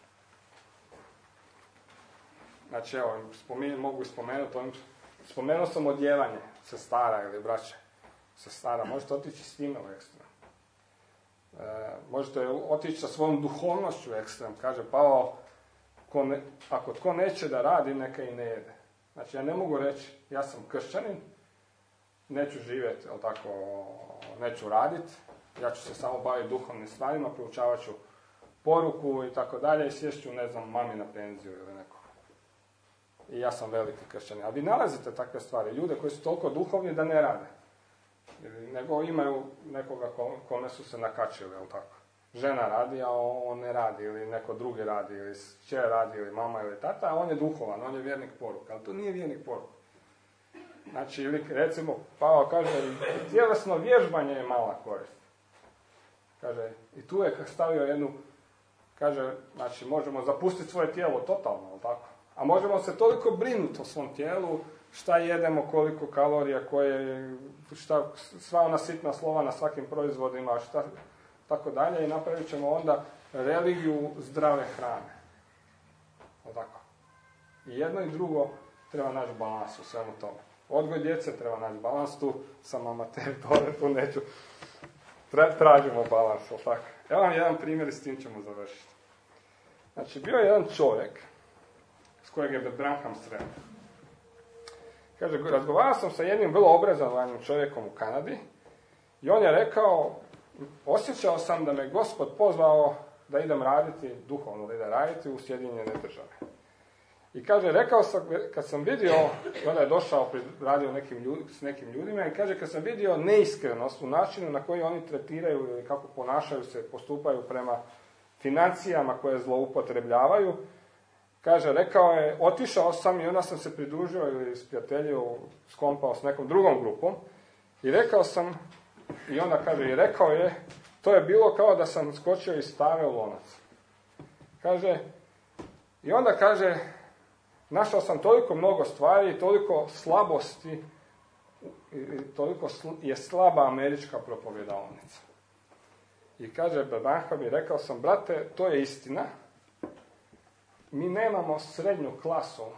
Znači, evo, spomin, mogu spomenuti, ovim, spomenuo sam odjevanje sestara ili braće sestara. Možete otići s njima u ekstrem. E, možete otići sa svojom duhovnošću u ekstrem. Kaže Pavao, ko ne, ako tko neće da radi, neka i ne jede. Znači, ja ne mogu reći, ja sam kršćanin, neću živjeti, ali tako, neću raditi, ja ću se samo baviti duhovnim stvarima, proučavat ću poruku i tako dalje i sješću, ne znam, mami na penziju ili neko. I ja sam veliki kršćanin. Ali vi nalazite takve stvari, ljude koji su toliko duhovni da ne rade. Ili, nego imaju nekoga kome su se nakačili, ali tako. Žena radi, a on ne radi, ili neko drugi radi, ili kćer radi, ili mama, ili tata, a on je duhovan, on je vjernik poruka, ali to nije vjernik poruka. Znači, ili recimo, Pavao kaže, i tjelesno vježbanje je mala korist. Kaže, i tu je stavio jednu, kaže, znači, možemo zapustiti svoje tijelo totalno, ali tako? A možemo se toliko brinuti o svom tijelu, šta jedemo, koliko kalorija, koje, šta, sva ona sitna slova na svakim proizvodima, šta, tako dalje, i napravit ćemo onda religiju zdrave hrane. O tako. I jedno i drugo treba naći balans u svemu tome. Odgoj djece treba naći balans, tu sam amater, tu neću. Tražimo balans, o tako. Evo vam jedan primjer i s tim ćemo završiti. Znači, bio je jedan čovjek s kojeg je Branham sreo. Kaže, razgovarao sam sa jednim vrlo obrazovanim čovjekom u Kanadi i on je rekao, osjećao sam da me Gospod pozvao da idem raditi, duhovno da idem raditi u Sjedinjene Države. I kaže, rekao sam, kad sam vidio, onda je došao, radio nekim ljud, s nekim ljudima, i kaže, kad sam vidio neiskrenost u načinu na koji oni tretiraju ili kako ponašaju se, postupaju prema financijama koje zloupotrebljavaju, kaže, rekao je, otišao sam i onda sam se pridružio ili sprijateljio, skompao s nekom drugom grupom i rekao sam, i onda kaže, i rekao je, to je bilo kao da sam skočio iz stave u lonac. Kaže, i onda kaže, našao sam toliko mnogo stvari i toliko slabosti, i toliko je slaba američka propovjedaonica. I kaže, Branham bi rekao sam, brate, to je istina. Mi nemamo srednju klasu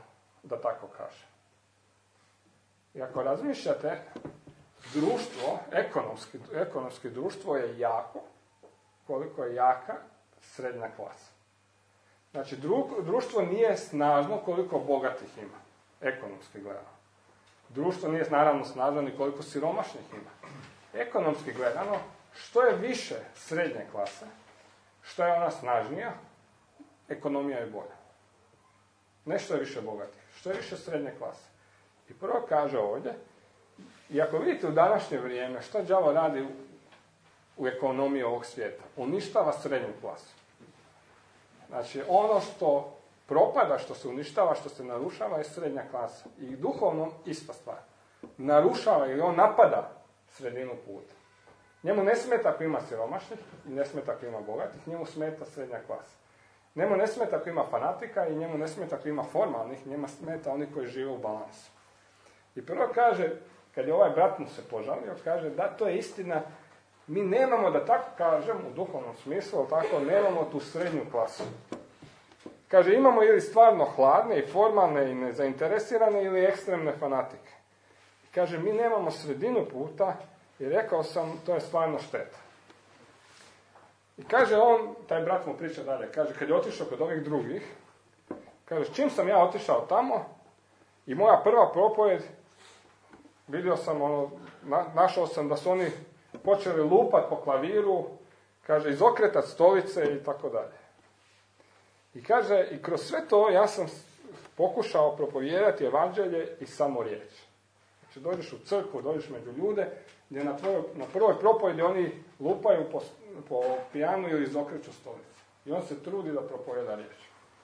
da tako kaže. I ako razmišljate, društvo, ekonomski, ekonomski društvo je jako, koliko je jaka srednja klasa. Znači, dru, društvo nije snažno koliko bogatih ima, ekonomski gledano. Društvo nije naravno snažno ni koliko siromašnih ima. Ekonomski gledano, što je više srednje klase, što je ona snažnija, ekonomija je bolja. Ne što je više bogatih, što je više srednje klase. I prvo kaže ovdje, i ako vidite u današnje vrijeme što đavo radi u, u ekonomiji ovog svijeta, uništava srednju klasu. Znači, ono što propada, što se uništava, što se narušava je srednja klasa. I duhovno ista stvar. Narušava ili on napada sredinu puta. Njemu ne smeta ako ima siromašnih i ne smeta ako ima bogatih, njemu smeta srednja klasa. Njemu ne smeta ako ima fanatika i njemu ne smeta ako ima formalnih, njemu smeta oni koji žive u balansu. I prvo kaže, kad je ovaj brat mu se požalio, kaže da to je istina, mi nemamo, da tako kažem, u duhovnom smislu, ali tako, nemamo tu srednju klasu. Kaže, imamo ili stvarno hladne i formalne i nezainteresirane ili ekstremne fanatike. I kaže, mi nemamo sredinu puta i rekao sam, to je stvarno šteta. I kaže on, taj brat mu priča dalje, kaže, kad je otišao kod ovih drugih, kaže, čim sam ja otišao tamo i moja prva propovjed, vidio sam, ono, na, našao sam da su oni počeli lupat po klaviru, kaže, izokretat stolice i tako dalje. I kaže, i kroz sve to ja sam pokušao propovijedati evanđelje i samo riječ. Znači, dođeš u crkvu, dođeš među ljude, gdje na, tvoj, na prvoj propovjedi oni lupaju po, po pijanu ili izokreću stolice. I on se trudi da propovijeda riječ.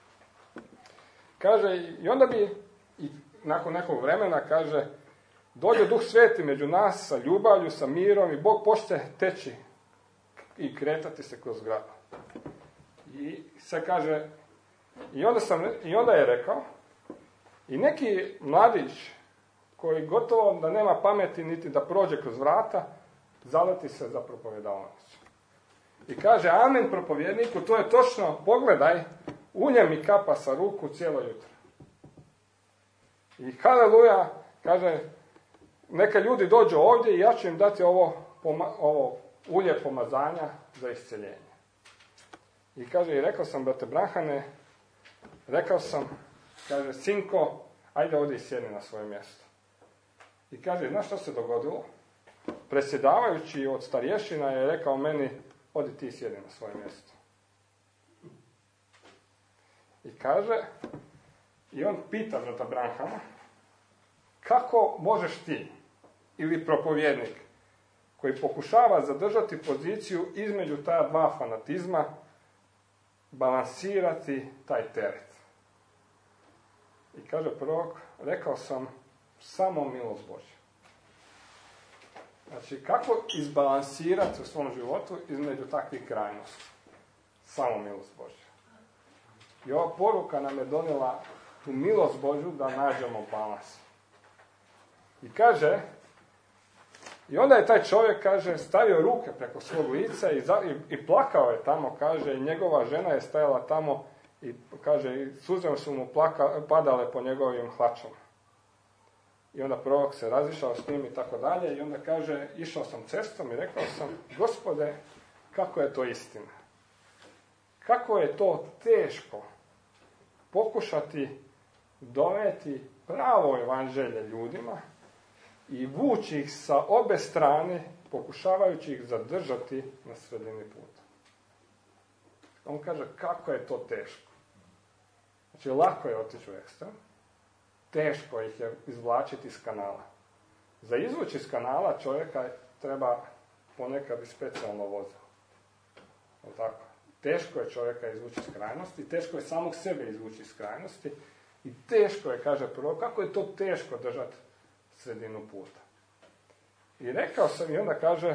Kaže, i onda bi, i nakon nekog vremena, kaže, dođe Duh Sveti među nas sa ljubavlju, sa mirom i Bog počne teći i kretati se kroz grad. I se kaže, i onda, sam, i onda je rekao, i neki mladić koji gotovo da nema pameti niti da prođe kroz vrata, zaleti se za propovijedalnicu. I kaže, amen propovjedniku, to je točno, pogledaj, ulje mi kapa sa ruku cijelo jutro. I haleluja, kaže, neka ljudi dođu ovdje i ja ću im dati ovo, ovo ulje pomazanja za isceljenje. I kaže, i rekao sam, brate Branhane, rekao sam, kaže, sinko, ajde ovdje i sjedni na svoje mjesto. I kaže, znaš što se dogodilo? Predsjedavajući od starješina je rekao meni, odi ti sjedi na svoje mjesto. I kaže, i on pita brata Branhama, kako možeš ti, ili propovjednik, koji pokušava zadržati poziciju između ta dva fanatizma, balansirati taj teret? I kaže prorok, rekao sam, samo milost Božja. Znači, kako izbalansirati u svom životu između takvih krajnosti? Samo milost Božja. I ova poruka nam je donijela tu milost Božju da nađemo balans. I kaže, i onda je taj čovjek, kaže, stavio ruke preko svog lica i, za, i, i plakao je tamo, kaže, i njegova žena je stajala tamo i, kaže, i suze su mu plaka, padale po njegovim hlačama. I onda prorok se razišao s njim i tako dalje i onda kaže, išao sam cestom i rekao sam, Gospode, kako je to istina? Kako je to teško pokušati donijeti pravo evanđelje ljudima i vući ih sa obe strane, pokušavajući ih zadržati na sredini puta. On kaže, kako je to teško? Znači, lako je otići u ekstrem, teško ih je izvlačiti iz kanala. Za izvući iz kanala čovjeka treba ponekad i specijalno vozilo. Tako? Teško je čovjeka izvući iz krajnosti, teško je samog sebe izvući iz krajnosti i teško je, kaže prvo, kako je to teško držati sredinu puta. I rekao sam i onda kaže,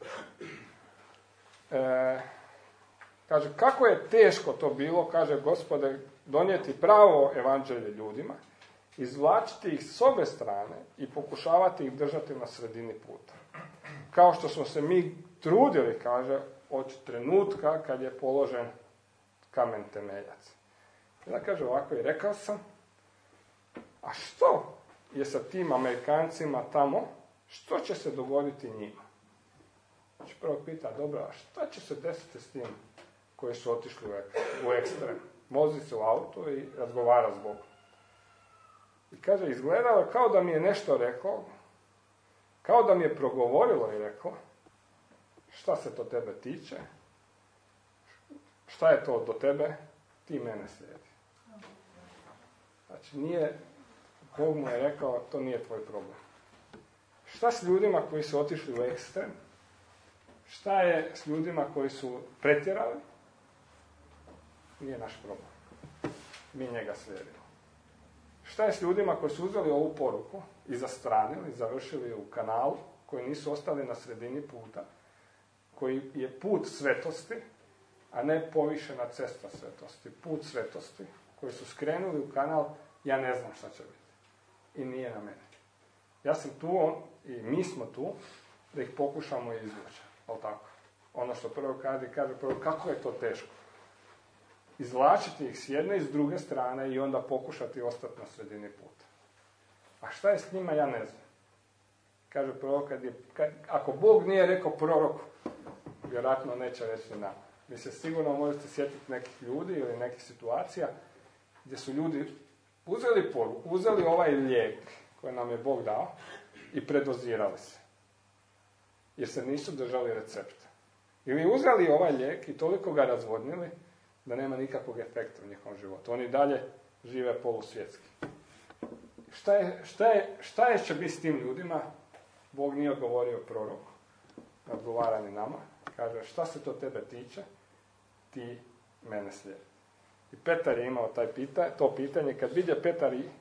e, kaže, kako je teško to bilo, kaže Gospode, donijeti pravo evanđelje ljudima, izvlačiti ih s obe strane i pokušavati ih držati na sredini puta. Kao što smo se mi trudili, kaže, od trenutka kad je položen kamen temeljac. I onda kaže ovako, i rekao sam, A što je sa tim Amerikancima tamo? Što će se dogoditi njima? Znači prvo pita, dobro, a šta će se desiti s tim koji su otišli u ekstrem? Vozi se u auto i razgovara s Bogom. I kaže, izgledalo kao da mi je nešto rekao, kao da mi je progovorilo i rekao, šta se to tebe tiče, šta je to do tebe, ti mene slijedi. Znači, nije, Bog mu je rekao, to nije tvoj problem. Šta s ljudima koji su otišli u ekstrem? Šta je s ljudima koji su pretjerali? Nije naš problem. Mi njega slijedimo. Šta je s ljudima koji su uzeli ovu poruku i zastranili, završili u kanalu, koji nisu ostali na sredini puta, koji je put svetosti, a ne povišena cesta svetosti, put svetosti, koji su skrenuli u kanal, ja ne znam šta će biti. I nije na mene. Ja sam tu, on, i mi smo tu, da ih pokušamo izvući. Ali tako? Ono što prvo kaže, kaže prvo, kako je to teško? Izvlačiti ih s jedne i s druge strane i onda pokušati ostati na sredini puta. A šta je s njima, ja ne znam. Kaže prorok, kad je, kad, ako Bog nije rekao proroku, vjerojatno neće reći nama. Vi se sigurno možete sjetiti nekih ljudi ili nekih situacija gdje su ljudi uzeli poruku, uzeli ovaj lijek koji nam je Bog dao i predozirali se. Jer se nisu držali recepta. Ili uzeli ovaj lijek i toliko ga razvodnili da nema nikakvog efekta u njihovom životu. Oni dalje žive polusvjetski. Šta je, šta je, šta je će biti s tim ljudima? Bog nije odgovorio proroku, ne odgovara ni nama. Kaže, šta se to tebe tiče? Ti mene slijedi. I Petar je imao taj pita, to pitanje. Kad vidje Petar i,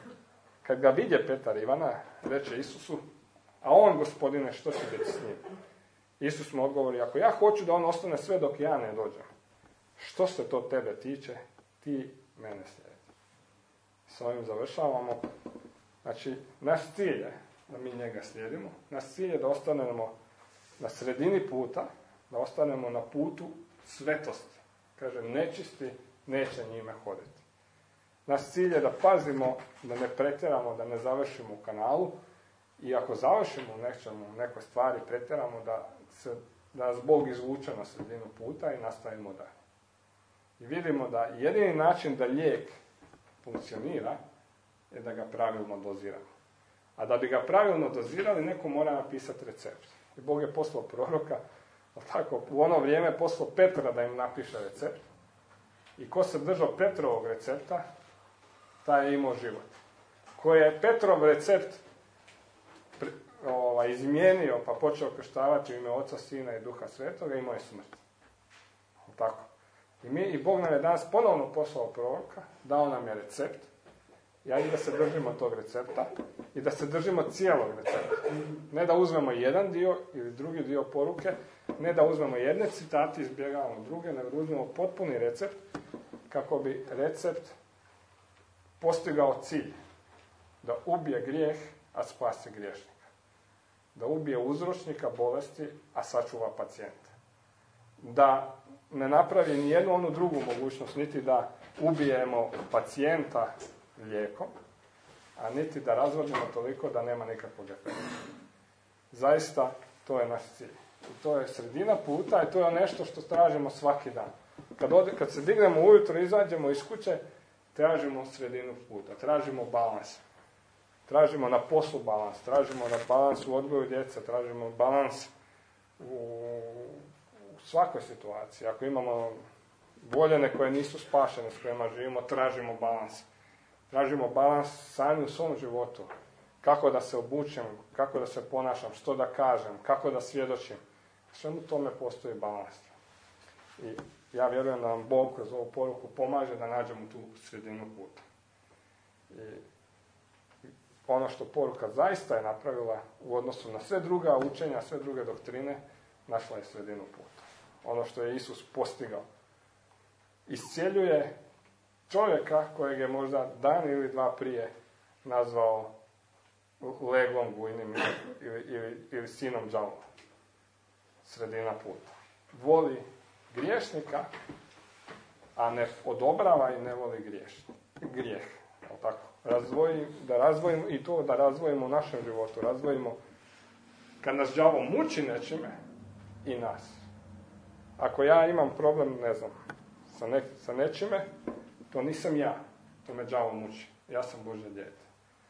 kad ga vidje Petar Ivana, reče Isusu, a on, Gospodine, što će biti s njim? Isus mu odgovori, ako ja hoću da on ostane sve dok ja ne dođem, što se to tebe tiče, ti mene slijedi. S ovim završavamo. Znači, naš cilj je da mi njega slijedimo. Naš cilj je da ostanemo na sredini puta, da ostanemo na putu svetosti. Kaže, nečisti neće njime hoditi. Naš cilj je da pazimo, da ne pretjeramo, da ne završimo u kanalu. I ako završimo u nečemu, u nekoj stvari, pretjeramo, da, se, da nas Bog izvuče na sredinu puta i nastavimo dalje. I vidimo da jedini način da lijek funkcionira je da ga pravilno doziramo. A da bi ga pravilno dozirali, neko mora napisati recept. I Bog je poslao proroka, tako, u ono vrijeme je poslao Petra da im napiše recept. I ko se držao Petrovog recepta, taj je imao život. Ko je Petrov recept pri, ovaj, izmijenio pa počeo krštavati u ime Oca, Sina i Duha Svetoga, imao je smrt. Tako. I, mi, i Bog nam je danas ponovno poslao proroka, dao nam je recept. I ajde da se držimo tog recepta i da se držimo cijelog recepta. Ne da uzmemo jedan dio ili drugi dio poruke, ne da uzmemo jedne citate i izbjegavamo druge, nego da uzmemo potpuni recept kako bi recept postigao cilj. Da ubije grijeh, a spasi griješnika. Da ubije uzročnika bolesti, a sačuva pacijenta. Da ne napravi ni jednu onu drugu mogućnost, niti da ubijemo pacijenta lijekom, a niti da razvodnimo toliko da nema nikakvog efekta. Zaista, to je naš cilj. I to je sredina puta i to je nešto što tražimo svaki dan. Kad, ode, kad se dignemo ujutro, izađemo iz kuće, tražimo sredinu puta, tražimo balans. Tražimo na poslu balans, tražimo na balans u odgoju djece, tražimo balans u, u svakoj situaciji. Ako imamo voljene koje nisu spašene, s kojima živimo, tražimo balans. Tražimo balans sami u svom životu. Kako da se obučem, kako da se ponašam, što da kažem, kako da svjedočim. Svemu tome postoji balans. I ja vjerujem da nam Bog kroz ovu poruku pomaže da nađemo tu sredinu puta. I ono što poruka zaista je napravila u odnosu na sve druga učenja, sve druge doktrine, našla je sredinu puta. Ono što je Isus postigao. Iscijeljuje čovjeka kojeg je možda dan ili dva prije nazvao leglom bujnim ili, ili, ili sinom đavola. Sredina puta. Voli griješnika, a ne odobrava i ne voli griješnik. Grijeh. Tako? razvoji, da razvojimo i to da razvojimo u našem životu, razvojimo kad nas đavo muči nečime i nas. Ako ja imam problem, ne znam, sa, ne, sa nečime, to nisam ja, to me đavo muči, ja sam Božje dijete.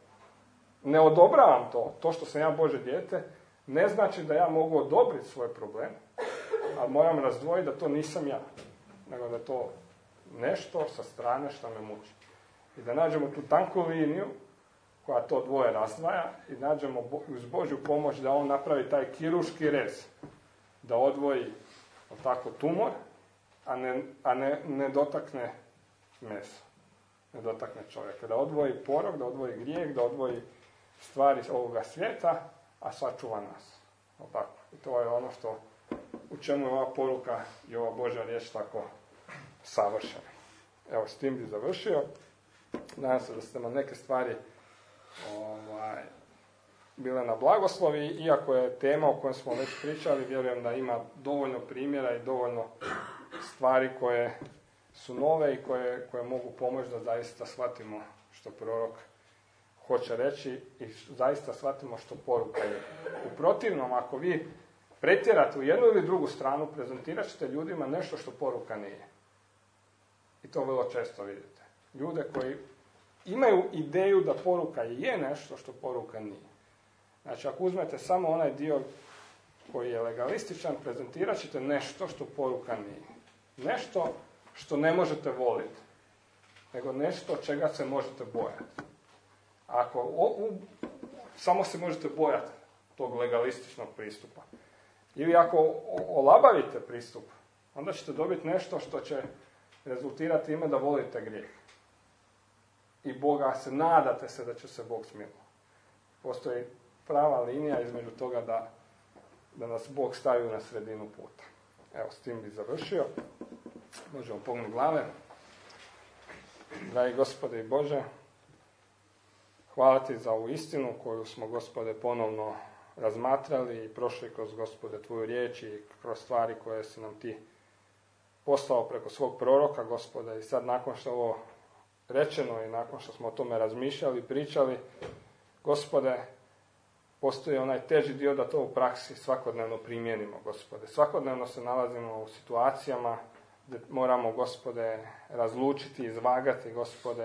Ne odobravam to, to što sam ja Božje dijete, ne znači da ja mogu odobriti svoj problem, ali moram razdvojiti da to nisam ja, nego da je to nešto sa strane što me muči. I da nađemo tu tanku liniju koja to dvoje razdvaja i nađemo uz Božju pomoć da on napravi taj kirurški rez, da odvoji tako tumor, a ne, a ne, ne dotakne meso, ne dotakne čovjeka. Da odvoji porok, da odvoji grijeh, da odvoji stvari ovoga svijeta, a sačuva nas. Tako. I to je ono što, u čemu je ova poruka i ova Božja riječ tako savršena. Evo, s tim bi završio. Nadam se da ste nam neke stvari ovaj, bile na blagoslovi, iako je tema o kojoj smo već pričali, vjerujem da ima dovoljno primjera i dovoljno stvari koje su nove i koje, koje mogu pomoći da zaista shvatimo što prorok hoće reći i zaista shvatimo što poruka je. U protivnom, ako vi pretjerate u jednu ili drugu stranu, prezentirat ćete ljudima nešto što poruka nije. I to vrlo često vidite. Ljude koji imaju ideju da poruka je nešto što poruka nije. Znači, ako uzmete samo onaj dio koji je legalističan, prezentirat ćete nešto što poruka nije. Nešto što ne možete voliti, nego nešto čega se možete bojati. Ako o, u, samo se možete bojati tog legalističnog pristupa. Ili ako olabavite pristup, onda ćete dobiti nešto što će rezultirati ime da volite grijeh. I Boga se, nadate se da će se Bog smilovati. Postoji prava linija između toga da, da nas Bog stavi na sredinu puta. Evo, s tim bi završio. Možemo pognuti glave. Dragi Gospode i Bože, hvala Ti za ovu istinu koju smo, Gospode, ponovno razmatrali i prošli kroz, Gospode, Tvoju riječ i kroz stvari koje si nam Ti poslao preko svog proroka, Gospode. I sad, nakon što ovo rečeno i nakon što smo o tome razmišljali, pričali, Gospode, postoji onaj teži dio da to u praksi svakodnevno primijenimo, Gospode. Svakodnevno se nalazimo u situacijama gdje moramo, Gospode, razlučiti, izvagati, Gospode,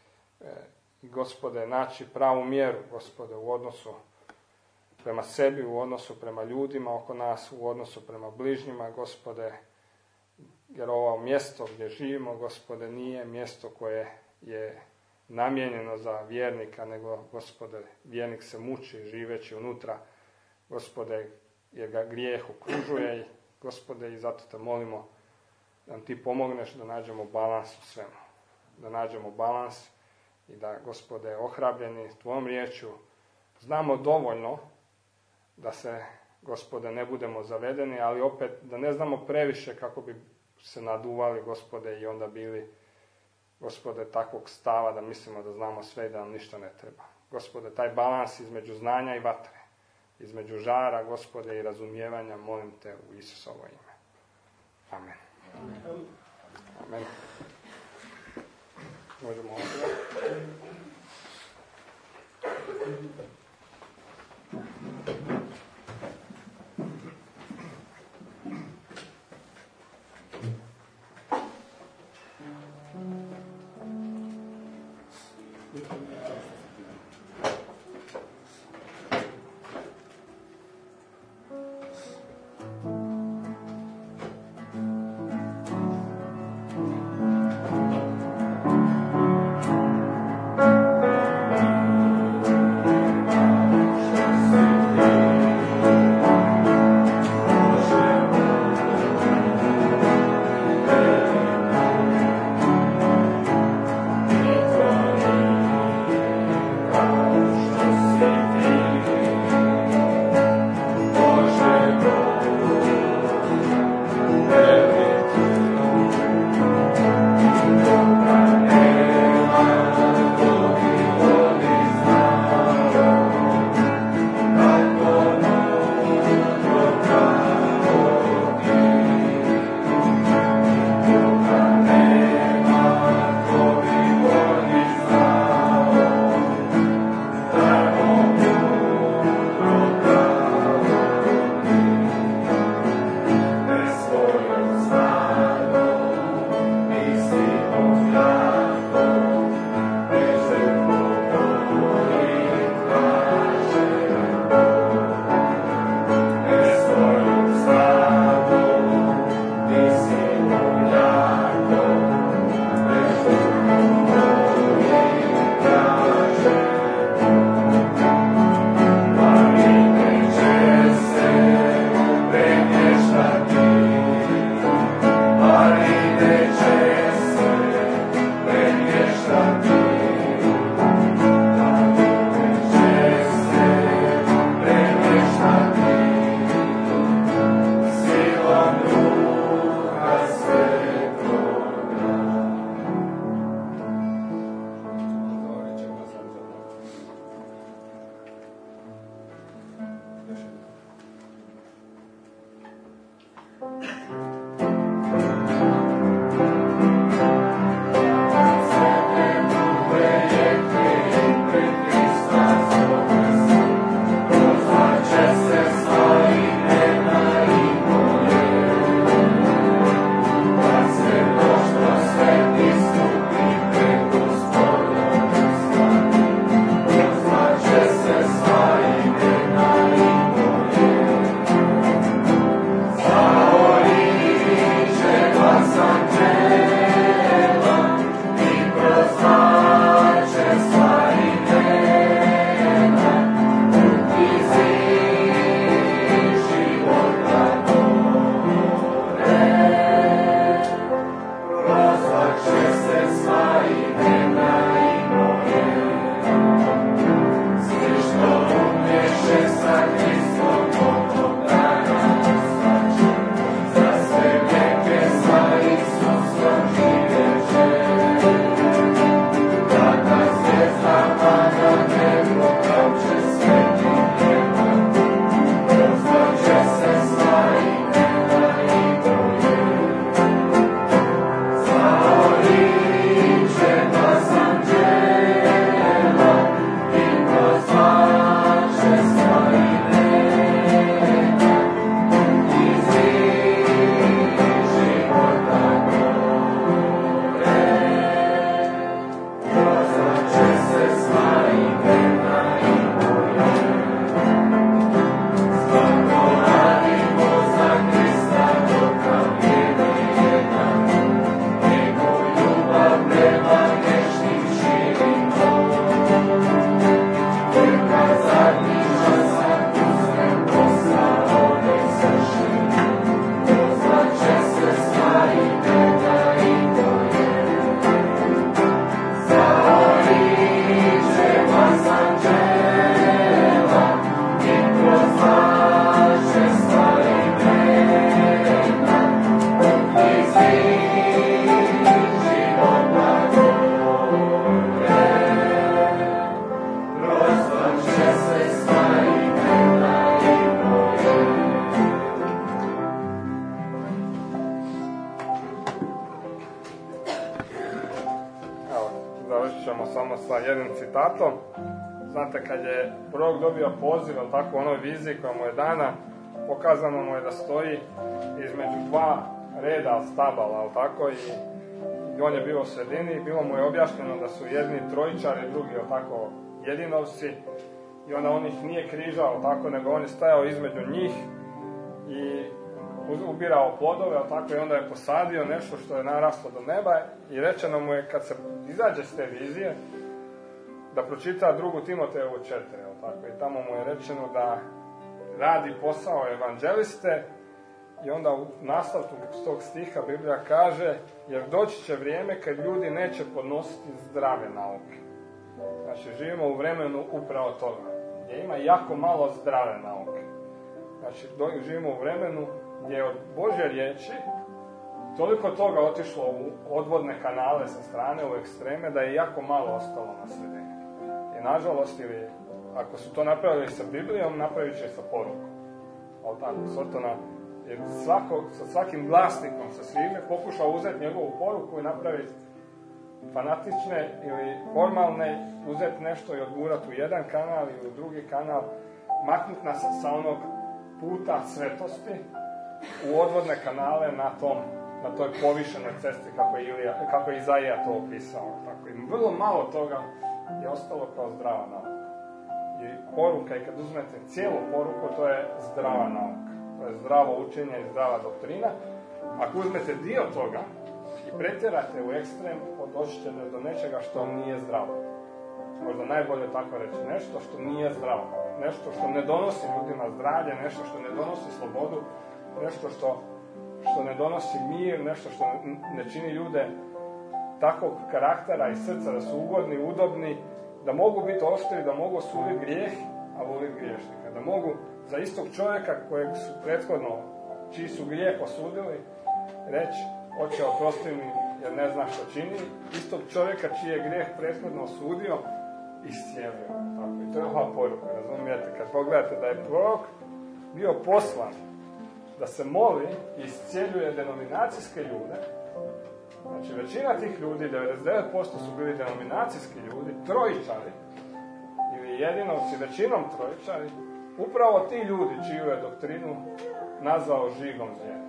Gospode, naći pravu mjeru, Gospode, u odnosu prema sebi, u odnosu prema ljudima oko nas, u odnosu prema bližnjima, Gospode, jer ovo mjesto gdje živimo, Gospode, nije mjesto koje je namijenjeno za vjernika, nego, Gospode, vjernik se muči živeći unutra, Gospode, jer ga grijeh okružuje, Gospode, i zato te molimo da nam Ti pomogneš da nađemo balans u svemu. Da nađemo balans i da, Gospode, ohrabljeni Tvojom riječju, znamo dovoljno da se, Gospode, ne budemo zavedeni, ali opet da ne znamo previše kako bi se naduvali, Gospode, i onda bili, Gospode, takvog stava da mislimo da znamo sve i da nam ništa ne treba. Gospode, taj balans između znanja i vatre, između žara, Gospode, i razumijevanja, molim Te u Isusovo ime. Amen. Amen. Amen. Možemo ovdje. sa jednim citatom. Znate, kad je prorok dobio poziv, ali tako, u onoj viziji koja mu je dana, pokazano mu je da stoji između dva reda stabala, ali tako, i, i on je bio u sredini i bilo mu je objašnjeno da su jedni trojičari, drugi, ali tako, jedinovci, i onda on ih nije križao, tako, nego on je stajao između njih i ubirao plodove, ali tako, i onda je posadio nešto što je naraslo do neba i rečeno mu je, kad se izađe s te vizije, da pročita drugu Timotejevu četiri, ali tako, i tamo mu je rečeno da radi posao evanđeliste, i onda u nastavku tog stiha Biblija kaže, jer doći će vrijeme kad ljudi neće podnositi zdrave nauke. Znači, živimo u vremenu upravo toga, gdje ima jako malo zdrave nauke. Znači, živimo u vremenu gdje je od Božje riječi toliko toga otišlo u odvodne kanale sa strane, u ekstreme, da je jako malo ostalo na sredini. I nažalost, ili ako su to napravili sa Biblijom, napravit će i sa porukom. Ali tako, Sotona je svako, sa svakim glasnikom, sa svime, pokušao uzeti njegovu poruku i napraviti fanatične ili formalne, uzeti nešto i odgurati u jedan kanal ili u drugi kanal, maknuti nas sa onog puta svetosti u odvodne kanale na tom, na toj povišenoj cesti, kako je, Ilija, kako je Izaija to opisao. Tako, i vrlo malo toga je ostalo kao zdrava nauka. I poruka, i kad uzmete cijelu poruku, to je zdrava nauka. To je zdravo učenje i zdrava doktrina. Ako uzmete dio toga i pretjerate u ekstrem, doći ćete do nečega što nije zdravo. Možda najbolje tako reći. Nešto što nije zdravo. Nešto što ne donosi ljudima zdravlje, nešto što ne donosi slobodu, nešto što, što ne donosi mir, nešto što ne čini ljude takvog karaktera i srca da su ugodni, udobni, da mogu biti oštri, da mogu osuditi grijeh, a voliti griješnika. Da mogu za istog čovjeka kojeg su prethodno, čiji su grijeh osudili, reći, oče, oprosti mi jer ne zna što čini, istog čovjeka čiji je grijeh prethodno osudio, iscijelio. Tako, i to je ova poruka, razumijete? Kad pogledate da je prorok bio poslan da se moli i iscijeljuje denominacijske ljude, znači većina tih ljudi, devedeset devet posto su bili denominacijski ljudi, trojičari, ili jedinovci, većinom trojičari, upravo ti ljudi čiju je doktrinu nazvao žigom zvijeri.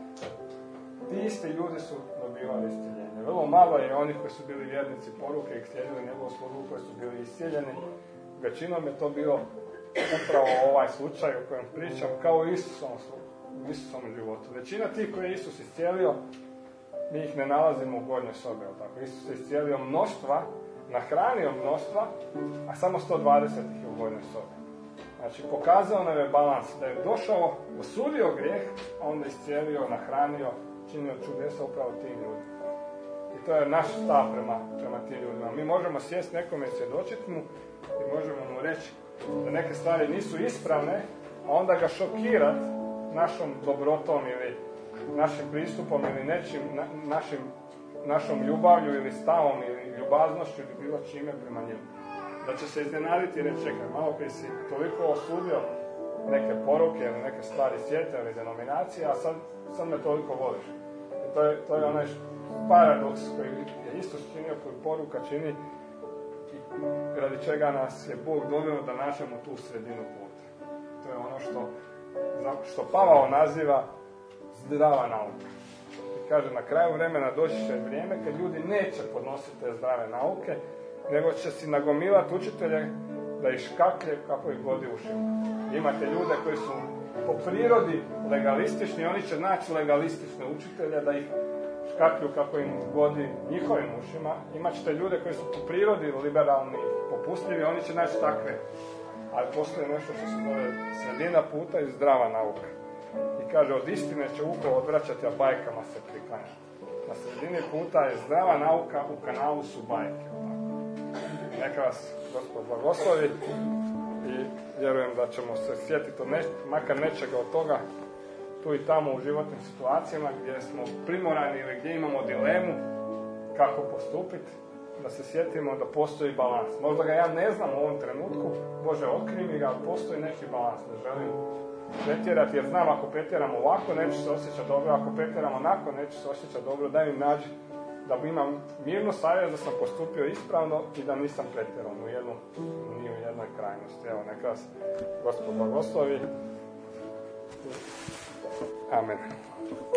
Ti isti ljudi su dobivali iscijeljenje. Vrlo malo je onih koji su bili vjernici poruke i slijedili njegovu slobodu, koji su bili iscijeljeni. Većinom je to bio upravo ovaj slučaj o kojem pričam, kao u Isusovom, u Isusovom životu. Većina tih koje je Isus iscijelio, mi ih ne nalazimo u gornjoj sobi. Tako. Isus je iscijelio mnoštva, nahranio mnoštva, a samo sto dvadeset ih je u gornjoj sobi. Znači, pokazao nam je balans, da je došao, osudio grijeh, a onda iscijelio, nahranio, činio čudesa upravo tim ljudima. I to je naš stav prema, prema tim ljudima. Mi možemo sjesti nekome i svjedočiti mu i možemo mu reći da neke stvari nisu ispravne, a onda ga šokirati našom dobrotom ili našim pristupom ili nečim, na, našim, našom ljubavlju ili stavom ili ljubaznošću ili bilo čime prema njemu. Da će se iznenaditi i reći, čekaj, malo prije si toliko osudio neke poruke ili neke stvari svijeta ili denominacije, a sad, sad me toliko voliš. I to je, to je onaj paradoks koji je Isus činio, koji poruka čini i radi čega nas je Bog doveo da nađemo tu sredinu puta. To je ono što, što Pavao naziva zdrava nauka. I kaže, na kraju vremena doći će vrijeme kad ljudi neće podnositi te zdrave nauke, nego će si nagomilati učitelje da ih škaklje kako ih godi ušima. Imate ljude koji su po prirodi legalistični, oni će naći legalistične učitelje da ih škaklju kako im godi njihovim ušima. Imaćete ljude koji su po prirodi liberalni, popustljivi, oni će naći takve. Ali postoji nešto što se zove sredina puta i zdrava nauka. I kaže, od istine će uho odvraćati, a bajkama se priklanja. Na sredini puta je zdrava nauka, u kanalu su bajke. Neka vas Gospod blagoslovi i vjerujem da ćemo se sjetiti od ne, makar nečega od toga tu i tamo u životnim situacijama gdje smo primorani ili gdje imamo dilemu kako postupiti, da se sjetimo da postoji balans. Možda ga ja ne znam u ovom trenutku, Bože otkri mi ga, ali postoji neki balans. Ne želim pretjerati jer znam ako pretjeram ovako neću se osjećati dobro, ako pretjeram onako neću se osjećati dobro, daj mi nađi da imam mirnu savjest da sam postupio ispravno i da nisam pretjerao u jednu, ni u jednoj krajnosti. Evo, neka vas Gospod blagoslovi. Amen.